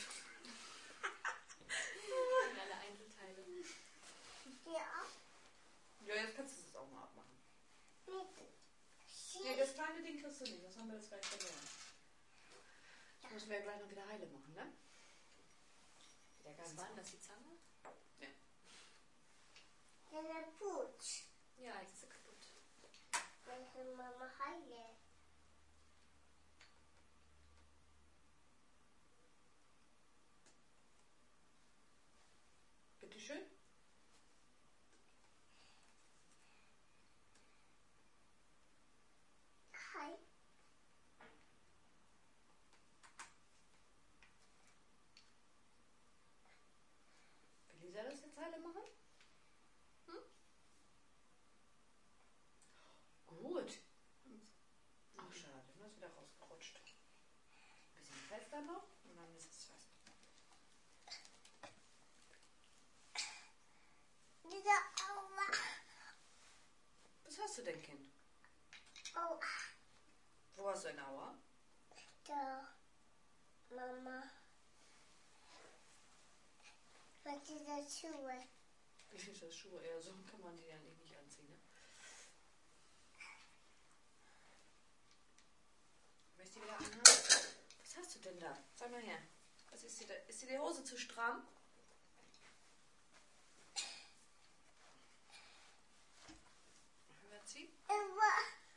Und alle Einzelteile. Ja. Ja, jetzt kannst du es auch mal abmachen. Mit. Nee, Hier. das kleine Ding kriegst du nicht, das haben wir jetzt gleich verloren. Das müssen wir ja gleich noch wieder Heile machen, ne? Was war denn das, die Zange? Der Putsch. Ja, jetzt ist sie kaputt. Welche Mama heile. Bitteschön. Hi. Will Lisa das jetzt alle machen? Hm? Gut. Ach, schade, ne? Ist wieder rausgerutscht. Ein bisschen fester noch und dann ist es fest. Dieser Aua. Was hast du denn, Kind? Aua. Wo hast du eine Aua? Da. Mama. Was ist das Schuhe? Wie ist das Schuhe? Ja, so kann man die ja eigentlich nicht anziehen, ne? Möchtest du die wieder anhaben? Was hast du denn da? Sag mal her. Was ist dir da? Ist dir die Hose zu stramm? Überziehen? Aua.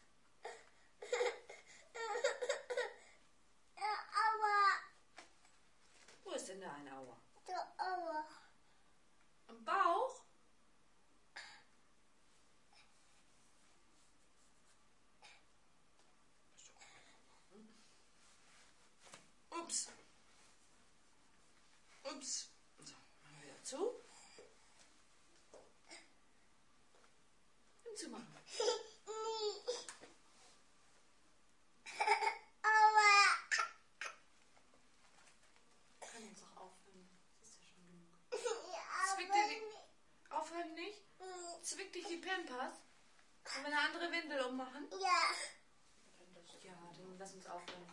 Aua. Wo ist denn da eine Aua? Der Aua. Am Bauch? Ups. Ups. So, machen wir wieder zu. Und zumachen. Aua. Können uns auch aufhören. Das ist ja schon genug. Zwickt dir die... Aufhören nicht? Zwickt dich die Pampers? Wollen wir eine andere Windel ummachen? Ja. Ja, dann lass uns aufhören.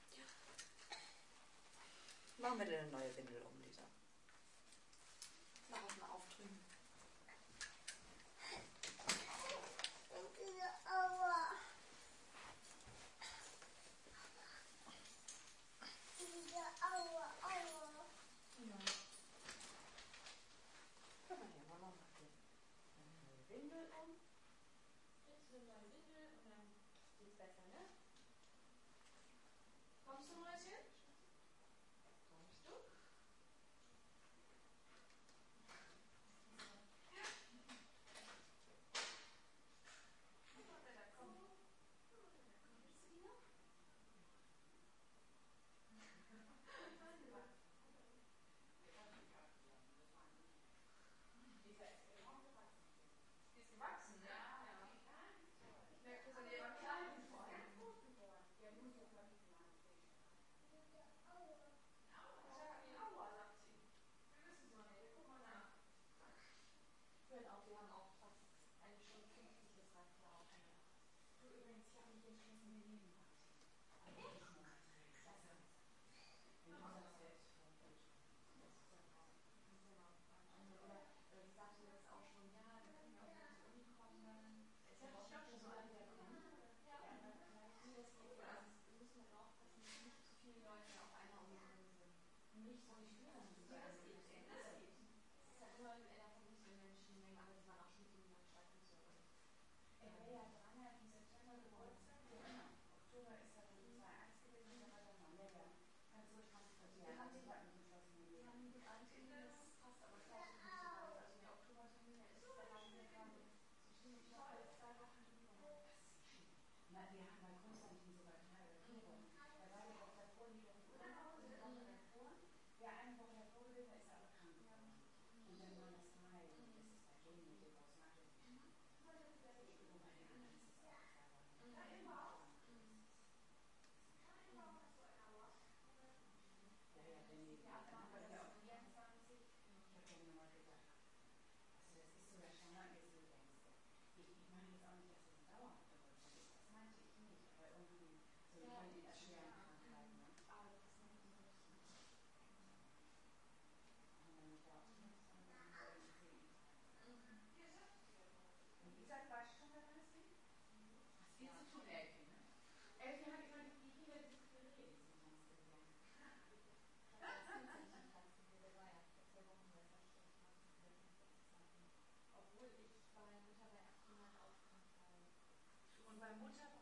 Machen wir dir eine neue Windel um, Lisa. Mach auch mal aufdrücken. Aua. Aua. Aua. Ja. Komm mal her, Mama macht dir eine neue Windel um. Jetzt eine neue Windel und dann geht's besser, ne? Kommst du, Mäuschen? Kommst du? Mutter